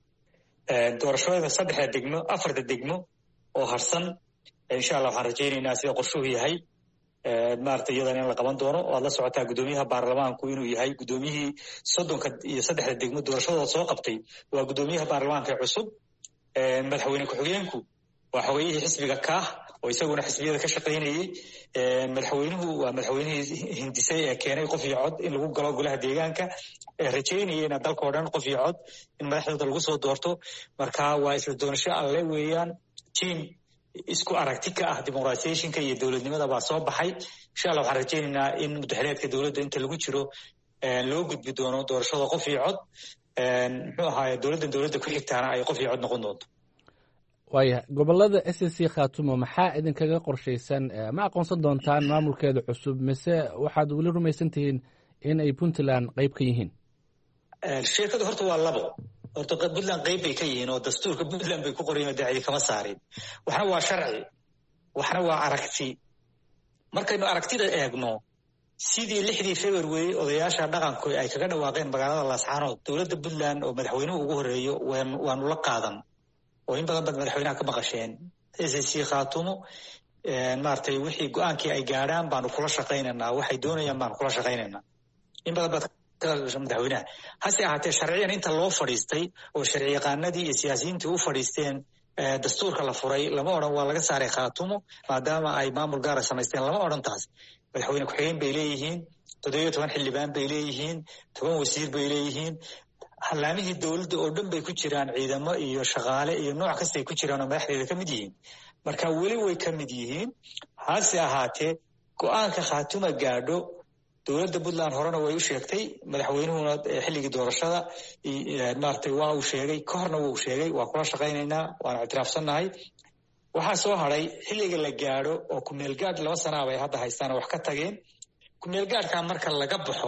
doorashooyada saddexda degmo afarta degmo oo harsan insha allah waxaan rajaynaynaa sida qorshuhu yahay maaragtay iyadan in la qaban doono. waad la socotaa guddoomiyaha baarlamaanku inuu yahay guddoomiyihii soddonka iyo saddexda degmo doorashadooda soo qabtay waa guddoomiyaha baarlamaanka cusub. madaxweyne ku-xigeenku waa xogeyihii xisbiga kaah oo isaguna xisbiyada ka shaqaynayey. madaxweynuhu waa madaxweynihii hindisay ee keenay qof iyo cod in lagu galo golaha deegaanka, rajaynayeyna dalkao dhan qof iyo cod in madaxdooda lagu soo doorto. marka waa isla doorasho alle weeyaan. tiim isku aragti ka ah dimuqraatiyaashinka iyo dowladnimada baa soo baxay. insha allah waxaan rajaynaynaa in mudaxileedka dowladda inta lagu jiro loo gudbi doono doorashada qof iyo cod. muxuu ahaaye dowladdan dowladda ku xigtaana ay qof iyo cod noqon doonto. waaya gobolada s c khaatumo maxaa idinkaga qorshaysan? ma aqoonsan doontaan maamulkeeda cusub mise waxaad weli rumaysan tihiin in ay puntland qayb ka yihiin? sheekadu horta waa labo. horta puntland qayb bay ka yihiin oo dastuurka puntland bay ku qorayen oo dacdi kama saarin. waxna waa sharci, waxna waa aragti. markaynu aragtida eegno sidii lixdii february odayaasha dhaqanku ay kaga dhawaaqeen magaalada laascaanood dowladda puntland oo madaxweynuhu ugu horeeyo waanu la qaadan oo in badan bad madaxweynaha ka maqasheen. s c khaatumo maaragtay wixii go-aankii ay gaadhaan baanu kula shaqaynaynaa, waxay doonayaan baanu kula shaqaynaynaa. in badan bad madaxweynaha hase ahaatee sharciyan inta loo fadhiistay oo sharci yaqaanadii iyo siyaasiyiintii u fadhiisteen dastuurka la furay lama odhan waa laga saaray khaatumo maadaama ay maamul gaara samaysteen. lama odhan taas. madaxweyne ku-xigeen bay leeyihiin, toddobiyo toban xildhibaan bay leeyihiin, toban wasiir bay leeyihiin. hallaamihii dowladda oo dhan bay ku jiraan, ciidamo iyo shaqaale iyo nooc kastay ku jiraan oo madaxdeeda ka mid yihiin. marka weli way ka mid yihiin. hase ahaatee go-aanka khaatuma gaadho dowladda puntland horena way u sheegtay, madaxweynuhuna xilligii doorashada maaragtay waa uu sheegay, ka horna waa uu sheegay waa kula shaqaynaynaa, waana ictiraafsannahay. waxaa soo hadhay xilliga la gaadho oo kumeelgaadh laba sanaa bay hadda haystaan oo wax ka tageen. kumeelgaadhkaa marka laga baxo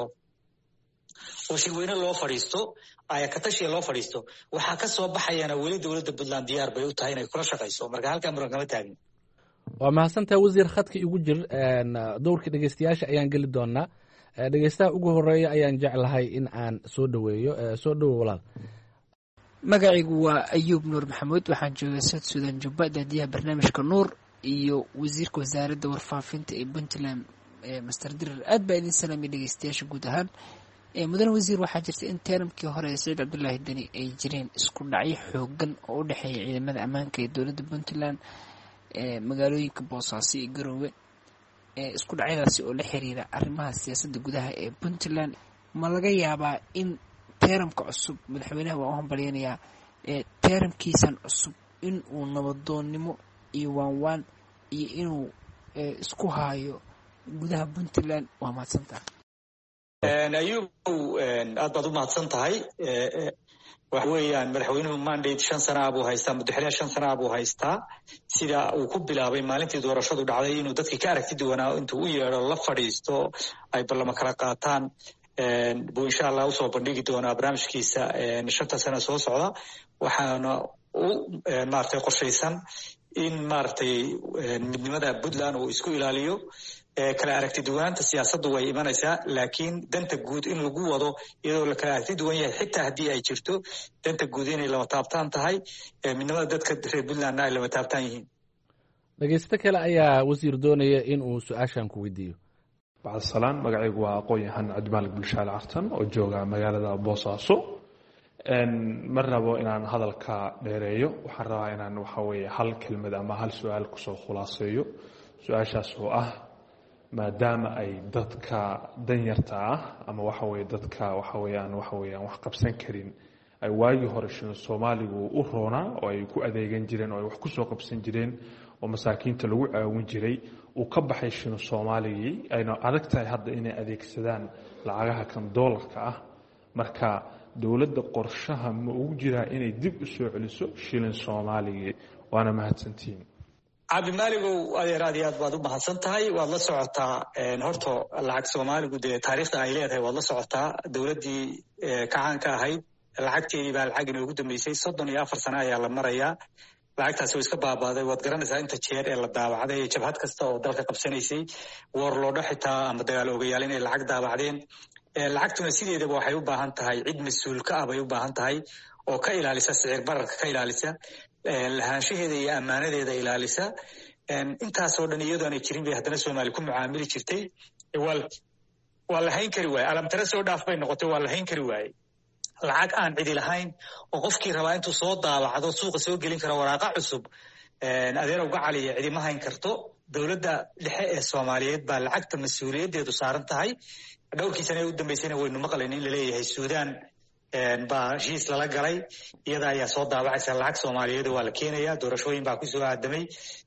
oo shirweyne loo fadhiisto ayakatashiya loo fadhiisto waxaa ka soo baxayana weli dowladda puntland diyaar bay u tahay inay kula shaqayso. marka halkaa muran kama taagin. waa mahadsantaha wasiir. khadka igu jir dowrka dhegeystayaasha ayaan geli doonaa. dhegeystaha ugu horeeya ayaan jeclahay in aan soo dhaweeyo. soo dhawo walaal. magacaygu waa ayuub nuur maxamuud, waxaan joogay south sudan jubba, daadiyaha barnaamijka nuur iyo wasiirka wasaaradda warfaafinta ee puntland master dirar. aad baa idin salaamay dhegeystayaasha guud ahaan. mudane wasiir waxaa jirta in teeramkii hore ee saciid cabdulaahi deni ay jireen isku dhacyo xoogan oo u dhexeeya ciidamada ammaanka ee dowladda puntland magaalooyinka boosaaso iyo garoowe isku dhacyadaasi oo la xiriira arrimaha siyaasadda gudaha ee puntland ma laga yaabaa in teeramka cusub madaxweynaha waa u hambalyanayaa teeramkiisan cusub in uu nabadoonnimo iyo waanwaan iyo inuu isku haayo gudaha puntland? waa mahadsantaha. ayub aad baad u mahadsan tahay. waxa weeyaan madaxweynuhu mandate shan sanaa buu haystaa, madaxweynaha shan sanaa buu haystaa. sida uu ku bilaabay maalintii doorashadu dhacday inuu dadkii ka aragti duwanaa intuu u yeedho la fadhiisto ay ballamo kala qaataan buu insha allah usoo bandhigi doonaa barnaamijkiisa shanta sano soo socda. waxaana u maaragtay qorshaysan in maaragtay midnimada puntland uu isku ilaaliyo. kala aragti duwanaanta siyaasaddu way imanaysaa, laakiin danta guud in lagu wado iyadoo la kala aragti duwan yahay, xitaa haddii ay jirto danta guud inay lama taabtaan tahay, midnimada dadka reer puntlandna ay lama taabtaan yihiin. dhegeysto kale ayaa wasiir doonaya in uu su-aashan ku weydiiyo. bacdsalaan, magacaygu waa aqoon-yahan cabdimaalig bulshaale cartan oo jooga magaalada boosaaso. ma rabo inaan hadalka dheereeyo, waxaan rabaa inaan waxa weeye hal kelmad ama hal su-aal kusoo khulaaseeyo. su-aashaas oo ah, maadaama ay dadka danyarta ah ama waxa weye dadka waxa weeyaan waxa weeyaan wax qabsan karin ay waagii hore shilin soomaaligu u roonaa oo ay ku adeegan jireen oo ay wax kusoo qabsan jireen oo masaakiinta lagu caawin jiray, uu ka baxay shilin soomaaligii, ayna adag tahay hadda inay adeegsadaan lacagaha kan doolarka ah. marka dowladda qorshaha ma ugu jiraa inay dib u soo celiso shilin soomaaligii? waana mahadsantihiin. cabdimaaligow adeer aad iyo aad baad u mahadsan tahay. waad la socotaa horta lacag soomaaligu dee taariikhda ay leedahay waad la socotaa. dowladdii kacaanka ahayd lacagteedii baa lacag inoogu dambeysay soddon iyo afar sano ayaa la marayaa. lacagtaasi way iska baabaaday. waad garanaysaa inta jeer ee la daabacday ee jabhad kasta oo dalka qabsanaysay warloodho xitaa ama dagaal ogayaal inay lacag daabacdeen. lacagtuna sideedaba waxay u baahan tahay cid mas-uul ka ah bay u baahan tahay oo ka ilaalisa sicir bararka, ka ilaalisa lahaanshaheeda iyo ammaanadeeda ilaalisa. intaasoo dhan iyadoo aanay jirin bay haddana soomaali ku mucaamili jirtay. waa la hayn kari waaye. alamtare soo dhaaf bay noqotay, waa la hayn kari waaye. lacag aan cidi lahayn oo qofkii rabaa intuu soo daabacdo suuqa soo gelin kara waraaqa cusub, adeer uga caliya cidi ma hayn karto. dowladda dhexe ee soomaaliyeed baa lacagta mas-uuliyaddeedu saaran tahay. dhowrkii sane ee u dambeysayna waynu maqlayn in laleeyahay suudaan baa heshiis lala galay, iyada ayaa soo daabacaysa lacag soomaaliyeed waa la keenaya. doorashooyin baa kusoo aadamay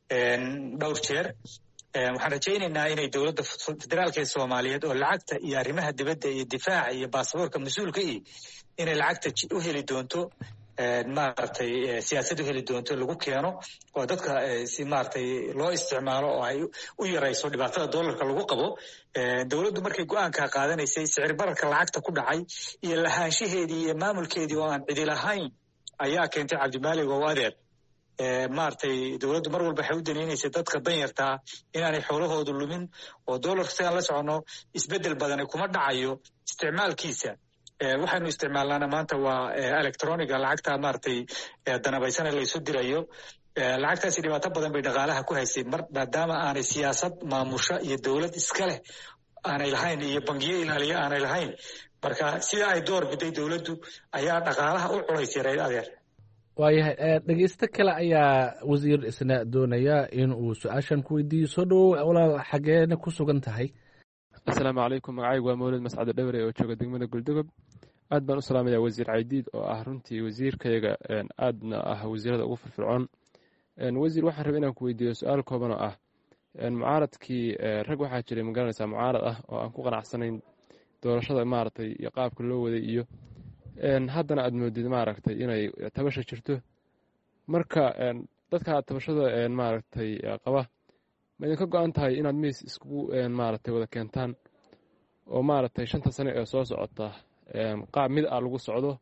dhowr jeer. waxaan rajaynaynaa inay dowladda federaalka ee soomaaliyeed oo lacagta iyo arrimaha dibadda iyo difaaca iyo baasaboorka mas-uulka i inay lacagta u heli doonto, maaragtay siyaasad u heli doonto lagu keeno oo dadka si maaragtay loo isticmaalo oo ay u yarayso dhibaatada doolarka lagu qabo. dowladdu markay go-aankaa qaadanaysay sicir bararka lacagta ku dhacay iyo lahaanshaheedii iyo maamulkeedii oo aan cidi lahayn ayaa keentay cabdimaalig oo adeer maaragtay dowladdu mar walba waxay u danaynaysay dadka danyartaa inaanay xoolahoodu lumin oo doolarka sidaan la soconno isbeddel badani kuma dhacayo isticmaalkiisa. waxaynu isticmaalnaana maanta waa electroniga, lacagta maaragtay danabaysana laysu dirayo. lacagtaasi dhibaato badan bay dhaqaalaha ku haysay mar maadaama aanay siyaasad maamusho iyo dowlad iska leh aanay lahayn iyo bangiyo ilaaliya aanay lahayn. marka sida ay door biday dowladdu ayaa dhaqaalaha u culays yareyd adeer. waayahay dhegeysto kale ayaa wasiir isna doonaya in uu su-aashan ku weydiiyo. soo dhawow walaal, xageena ku sugan tahay? asalaamu calaykum, magacaygu waa mawlid mascado dhawre oo jooga degmada goldogob. aad baan u salaamayaa wasiir caydiid oo ah runtii wasiirkayaga aadna ah wasiirada ugu firfircoon. wasiir, waxaan rabay inaan ku weydiiyo su-aal kooban oo ah mucaaradkii rag waxaa jiray magaranaysaa mucaarad ah oo aan ku qanacsanayn doorashada maaragtay iyo qaabka loo waday iyo haddana aad moodid maaragtay inay tabasha jirto. marka dadka tabashada maaragtay qaba ma idinka go-an tahay inaad miis iskugu maaragtay wada keentaan oo maaragtay shanta sane ee soo socota qaab mid ah lagu socdo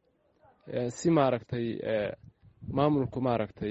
si maaragtay maamulku maaragtay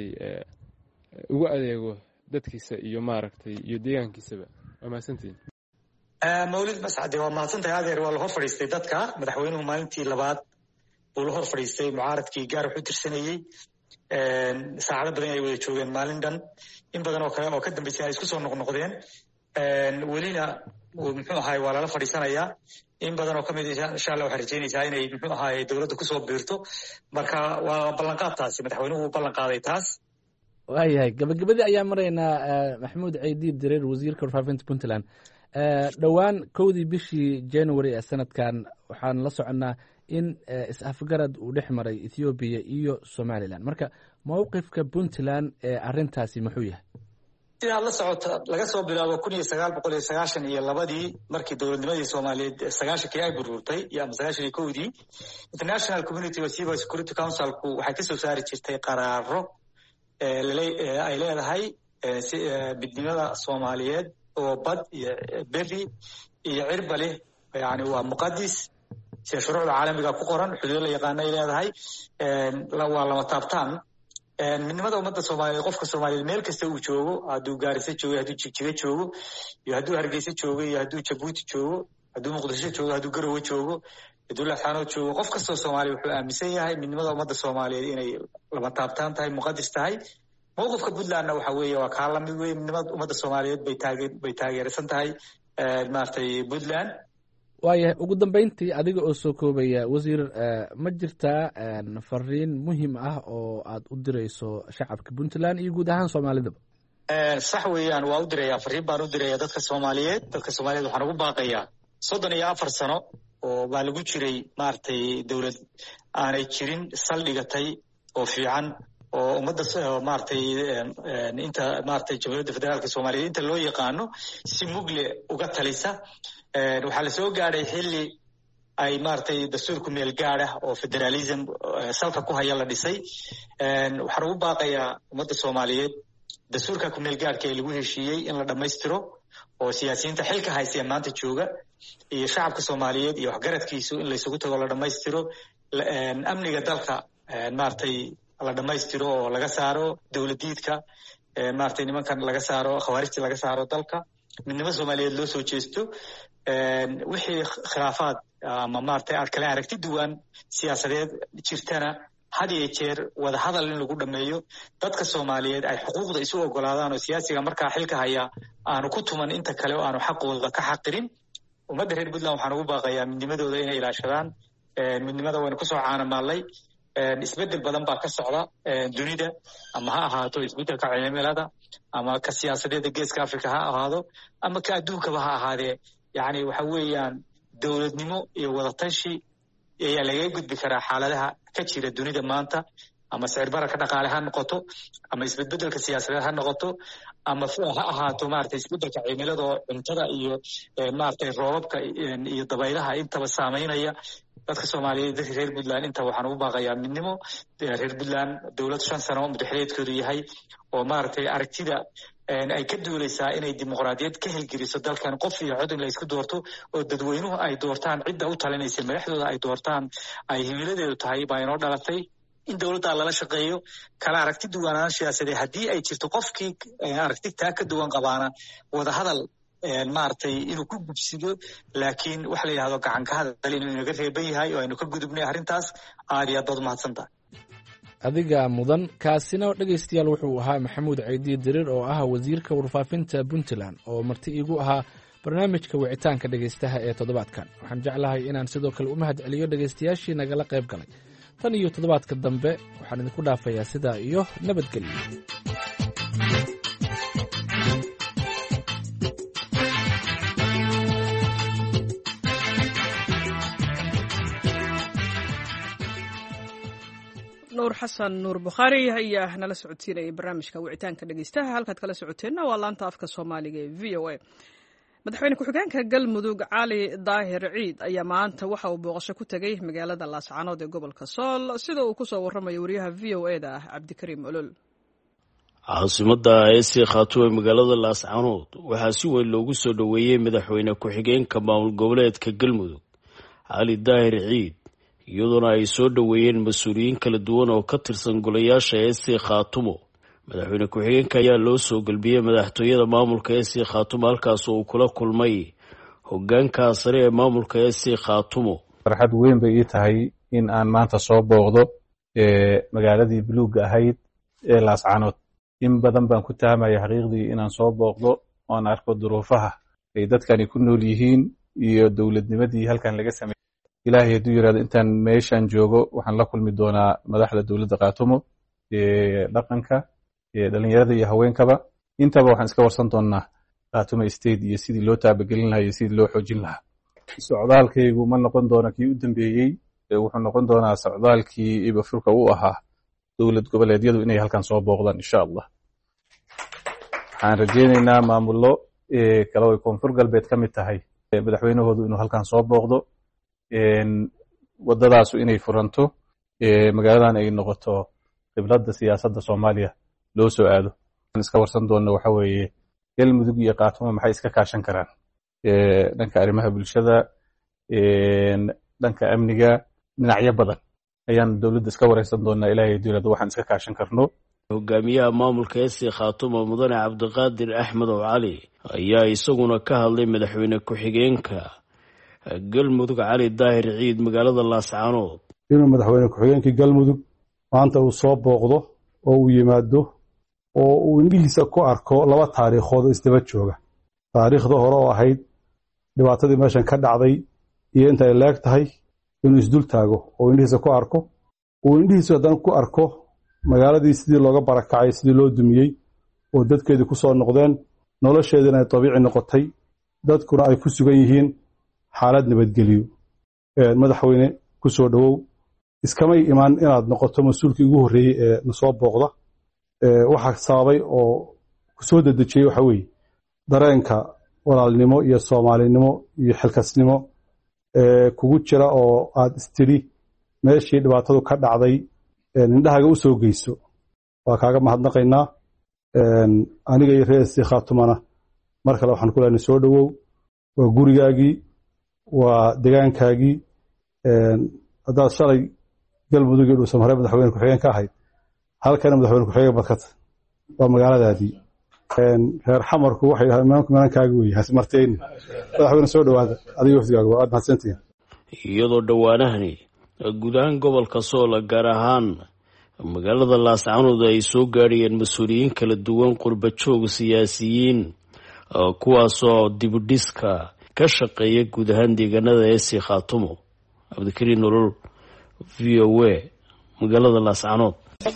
ugu adeego dadkiisa iyo maaragtay iyo deegaankiisaba? waa mahadsantihin. mawlid mascade waa mahadsantahay adeer. waa la hor fadhiistay dadka. madaxweynuhu maalintii labaad buu la hor fadhiistay mucaaradkii gaar wuxuu tirsanayey. saacado badan ay wada joogeen maalin dhan. in badan oo kale oo ka dambeysay ay isku soo noqnoqdeen. welina muxuu ahaay waa lala fadhiisanayaa in badan oo ka mid insha allah waxaa rajeynaysaa inay muxuu ahaay dowladda kusoo biirto marka waa ballanqaad taasi madaxweynuhu uu ballan qaaday taas. waayahay gabagabadii ayaa maraynaa maxamuud ceydiid direer wasiirka warfaafinta puntland. dhowaan kowdii bishii january ee sanadkan waxaan la soconnaa in is-afgarad uu dhex maray ethoobiya iyo somalilan marka mowqifka puntland ee arrintaasi muxuu yahay? sidaad la socota laga soo bilaabo kun iyo sagaal boqol iyo sagaashan iyo labadii markii dowladnimadii soomaaliyeed sagaashankii ay burburtay iyo ama sagaashan iyo kowdii international community wasiba security councilku waxay ka soo saari jirtay qaraaro ay leedahay midnimada soomaaliyeed oo bad iyo beri iyo cirba leh yani waa muqadis sida shuruucda caalamiga ku qoran xuduud la yaqaana ay leedahay waa lama taabtaan. midnimada ummadda soomaaliyeed qofka soomaaliyeed meel kasta uu joogo hadduu gaarisa joogo hadduu jigjiga joogo iyo hadduu hargeysa joogo iyo hadduu jabuuti joogo hadduu muqdisho joogo hadduu garowe joogo hadduu laxaanood joogo qof kastoo soomaaliya wuxuu aaminsan yahay midnimada ummadda soomaaliyeed inay lama taabtaan tahay muqadis tahay. mowqifka puntlandna waxa weeye waa kaa lamid weye midnimada ummadda soomaaliyeed bay taage bay taageersan tahay maaragtay puntland. waayahay ugu dambeyntii adiga oo soo koobaya wasiir ma jirtaa fariin muhiim ah oo aad u dirayso shacabka puntland iyo guud ahaan soomaalidaba? sax weeyaan waa u dirayaa fariin baan u diraya dadka soomaaliyeed dadka soomaaliyeed waxaan ugu baaqayaa soddon iyo afar sano oo baa lagu jiray maaragtay dowlad aanay jirin saldhigatay oo fiican oo ummadda maaragtay inta maaragtay jamhuuriyadda federaalka soomaaliyeed inta loo yaqaano si mugle uga talisa. waxaa la soo gaadhay xilli ay maaragtay dastuurku meel gaad ah oo federalism salka ku haya la dhisay. waxaan ugu baaqayaa ummadda soomaaliyeed dastuurka ku meel gaadhka ee lagu heshiiyey in la dhammaystiro oo siyaasiyiinta xilka haysee maanta jooga iyo shacabka soomaaliyeed iyo waxgaradkiisu in laysugu tago la dhammaystiro. amniga dalka maaragtay la dhammaystiro oo laga saaro dowladiidka maaragtay nimankan laga saaro khawaarijta laga saaro dalka midnimo soomaaliyeed loo soo jeesto. wixii khilaafaad ama maaragtay aad kale aragti duwan siyaasadeed jirtana had iyo jeer wada hadal in lagu dhameeyo dadka soomaaliyeed ay xuquuqda isu ogolaadaan oo siyaasiga markaa xilka haya aanu ku tuman inta kale oo aanu xaqooda ka xaqirin. ummadda reer puntland waxaan ugu baaqayaa midnimadooda inay ilaashadaan. midnimada waynu kusoo caanamaalnay. isbedel badan baa ka socda dunida ama ha ahaato isbedelka cimilada ama ka siyaasadeeda geeska africa ha ahaado ama ka adduunkaba ha ahaadee yani waxa weeyaan dowladnimo iyo wadatashi ayaa lagaga gudbi karaa xaaladaha ka jira dunida maanta ama sicir bararka dhaqaale ha noqoto ama isbedbedelka siyaasadeed ha noqoto ama ha ahaato maaragtay isbedelka cimilada oo cuntada iyo maaragtay roobabka iyo dabaylaha intaba saameynaya dadka soomaaliyeed dadka reer puntland inta waxaan ugu baaqayaa midnimo. reer puntland dowlad shan sano madaxweedkeedu yahay oo maaragtay aragtida ay ka duuleysaa inay dimuqraadiyad ka helgeliso dalkan qof iyo cod in la isku doorto oo dadweynuhu ay doortaan cidda u talinaysa madaxdooda ay doortaan ay himiladeedu tahay baa inoo dhalatay in dowladda lala shaqeeyo. kala aragti duwanaan siyaasadeed haddii ay jirto qofkii aragti taa ka duwan qabaana wada hadal maaragtay inuu ku gudsido laakiin waxa la yidhahdo gacan ka hadal inuu inaga reeban yahay oo aynu ka gudubnay arrintaas. aad iyo aad baad umahadsantaha. adiga mudan. kaasina dhegaystayaal wuxuu ahaa maxamuud ceydiid dirir oo ah wasiirka warfaafinta puntland oo marti iigu ahaa barnaamijka wicitaanka dhegaystaha ee toddobaadkan. waxaan jeclahay inaan sidoo kale u mahad celiyo dhegaystayaashii nagala qayb galay. tan iyo toddobaadka dambe waxaan idinku dhaafayaa sidaa iyo nabadgelyo. nuur xasan nuur bukhaari ayaa nala socodsiinayay barnaamijka wicitaanka dhegeystaha. halkaad kala socoteenna waa laanta afka soomaaliga ee v o a. madaxweyne ku-xigeenka galmudug cali daahir ciid ayaa maanta waxa uu booqasho ku tegey magaalada laascaanood ee gobolka sool sida uu kusoo waramayo wariyaha v o e da ah cabdikariim olol. caasimada eesii khaatume magaalada laascaanood waxaa si weyn loogu soo dhoweeyey madaxweyne ku-xigeenka maamul goboleedka galmudug cali daahir ciid iyadoona ay soo dhoweeyeen mas-uuliyiin kala duwan oo ka tirsan golayaasha eesii khaatumo. madaxweyne ku-xigeenka ayaa loo soo galbiyey madaxtooyada maamulka eesii khaatumo halkaas oo uu kula kulmay hogaanka sare ee maamulka eesii khaatumo. farxad weyn bay ii tahay in aan maanta soo booqdo magaaladii buluugga ahayd ee laascaanood. in badan baan ku tahamaya xaqiiqdii inaan soo booqdo oon arko duruufaha ay dadkani ku nool yihiin iyo dowladnimadii halkan laga sameeyey ilaahay hadduu yidhahdo intaan meeshan joogo waxaan la kulmi doonaa madaxda dowladda Khaatumo ee dhaqanka ee dhalinyarada iyo haweenkaba intaba waxaan iska warsan doonaa Khaatumo state iyo sidii loo taabagelin lahaa iyo sidii loo xoojin lahaa socdaalkaygu ma noqon doona kii u dambeeyey wuxuu noqon doonaa socdaalkii ibafurka u ahaa dowlad goboleedyadu inay halkan soo booqdaan insha Allah waxaan rajeynaynaa maamullo kale oo koonfur galbeed ka mid tahay madaxweynahoodu inuu halkan soo booqdo wadadaasu inay furanto magaaladan ay noqoto qibladda siyaasadda Soomaaliya loo soo aado aan iska warsan doonno waxa weeye galmudug iyo Khaatumo maxay iska kaashan karaan dhanka arrimaha bulshada dhanka amniga dhinacyo badan ayaan dowladda iska wareysan doonaa ilaahay dowladda waxaan iska kaashan karno hogaamiyaha maamulka S C Khaatumo mudane Cabdiqaadir Axmed Cali ayaa isaguna ka hadlay madaxweyne ku-xigeenka galmudug Cali Daahir Ciid magaalada Laascaanood inuu madaxweyne ku-xigeenka galmudug maanta uu soo booqdo oo uu yimaado oo uu indhihiisa ku arko laba taariikhood oo isdaba jooga taariikhda hore oo ahayd dhibaatadii meeshan ka dhacday iyo inta ay leeg tahay inuu isdul taago oo indhihiisa ku arko uu indhihiisa haddana ku arko magaaladii sidii looga barakacay sidii loo dumiyey oo dadkeedii ku soo noqdeen nolosheedina ay dabiici noqotay dadkuna ay ku sugan yihiin xaalad nabadgelyo madaxweyne ku soo dhawow iskamay imaan inaad noqoto mas-uulkii ugu horreeyey ee na soo booqda waxa sababay oo ku soo dedejiyey waxa weeye dareenka walaalnimo iyo soomaalinimo iyo xilkasnimo ee kugu jira oo aad istiri meeshii dhibaatadu ka dhacday indhahaga u soo geyso waa kaaga mahadnaqaynaa aniga iyo reer S C Khaatumana mar kale waxaan ku leenahay soo dhawow waa gurigaagii waa deegaankaagii haddaad shalay galmudug iyo dhuusamare madaxweyne ku-xigeen ka ahayd halkana madaxweyne ku-xigeen badkata waa magaaladaadii reer xamarku waxay dhahaan imaamka imaankaagi weeye hasmarteyni madaxweyne soo dhawaada adiga wafdigaaga waa aad mahadsantihiin iyadoo dhowaanahani guud ahaan gobolka Soola gaar ahaan magaalada Laascaanood ay soo gaariyeen mas'uuliyiin kala duwan qurba joog siyaasiyiin kuwaasoo dibudhiska ka shaqeeya guud ahaan deegaanada S C Khaatumo Cabdikariin Nolol V O A magaalada Laascaanood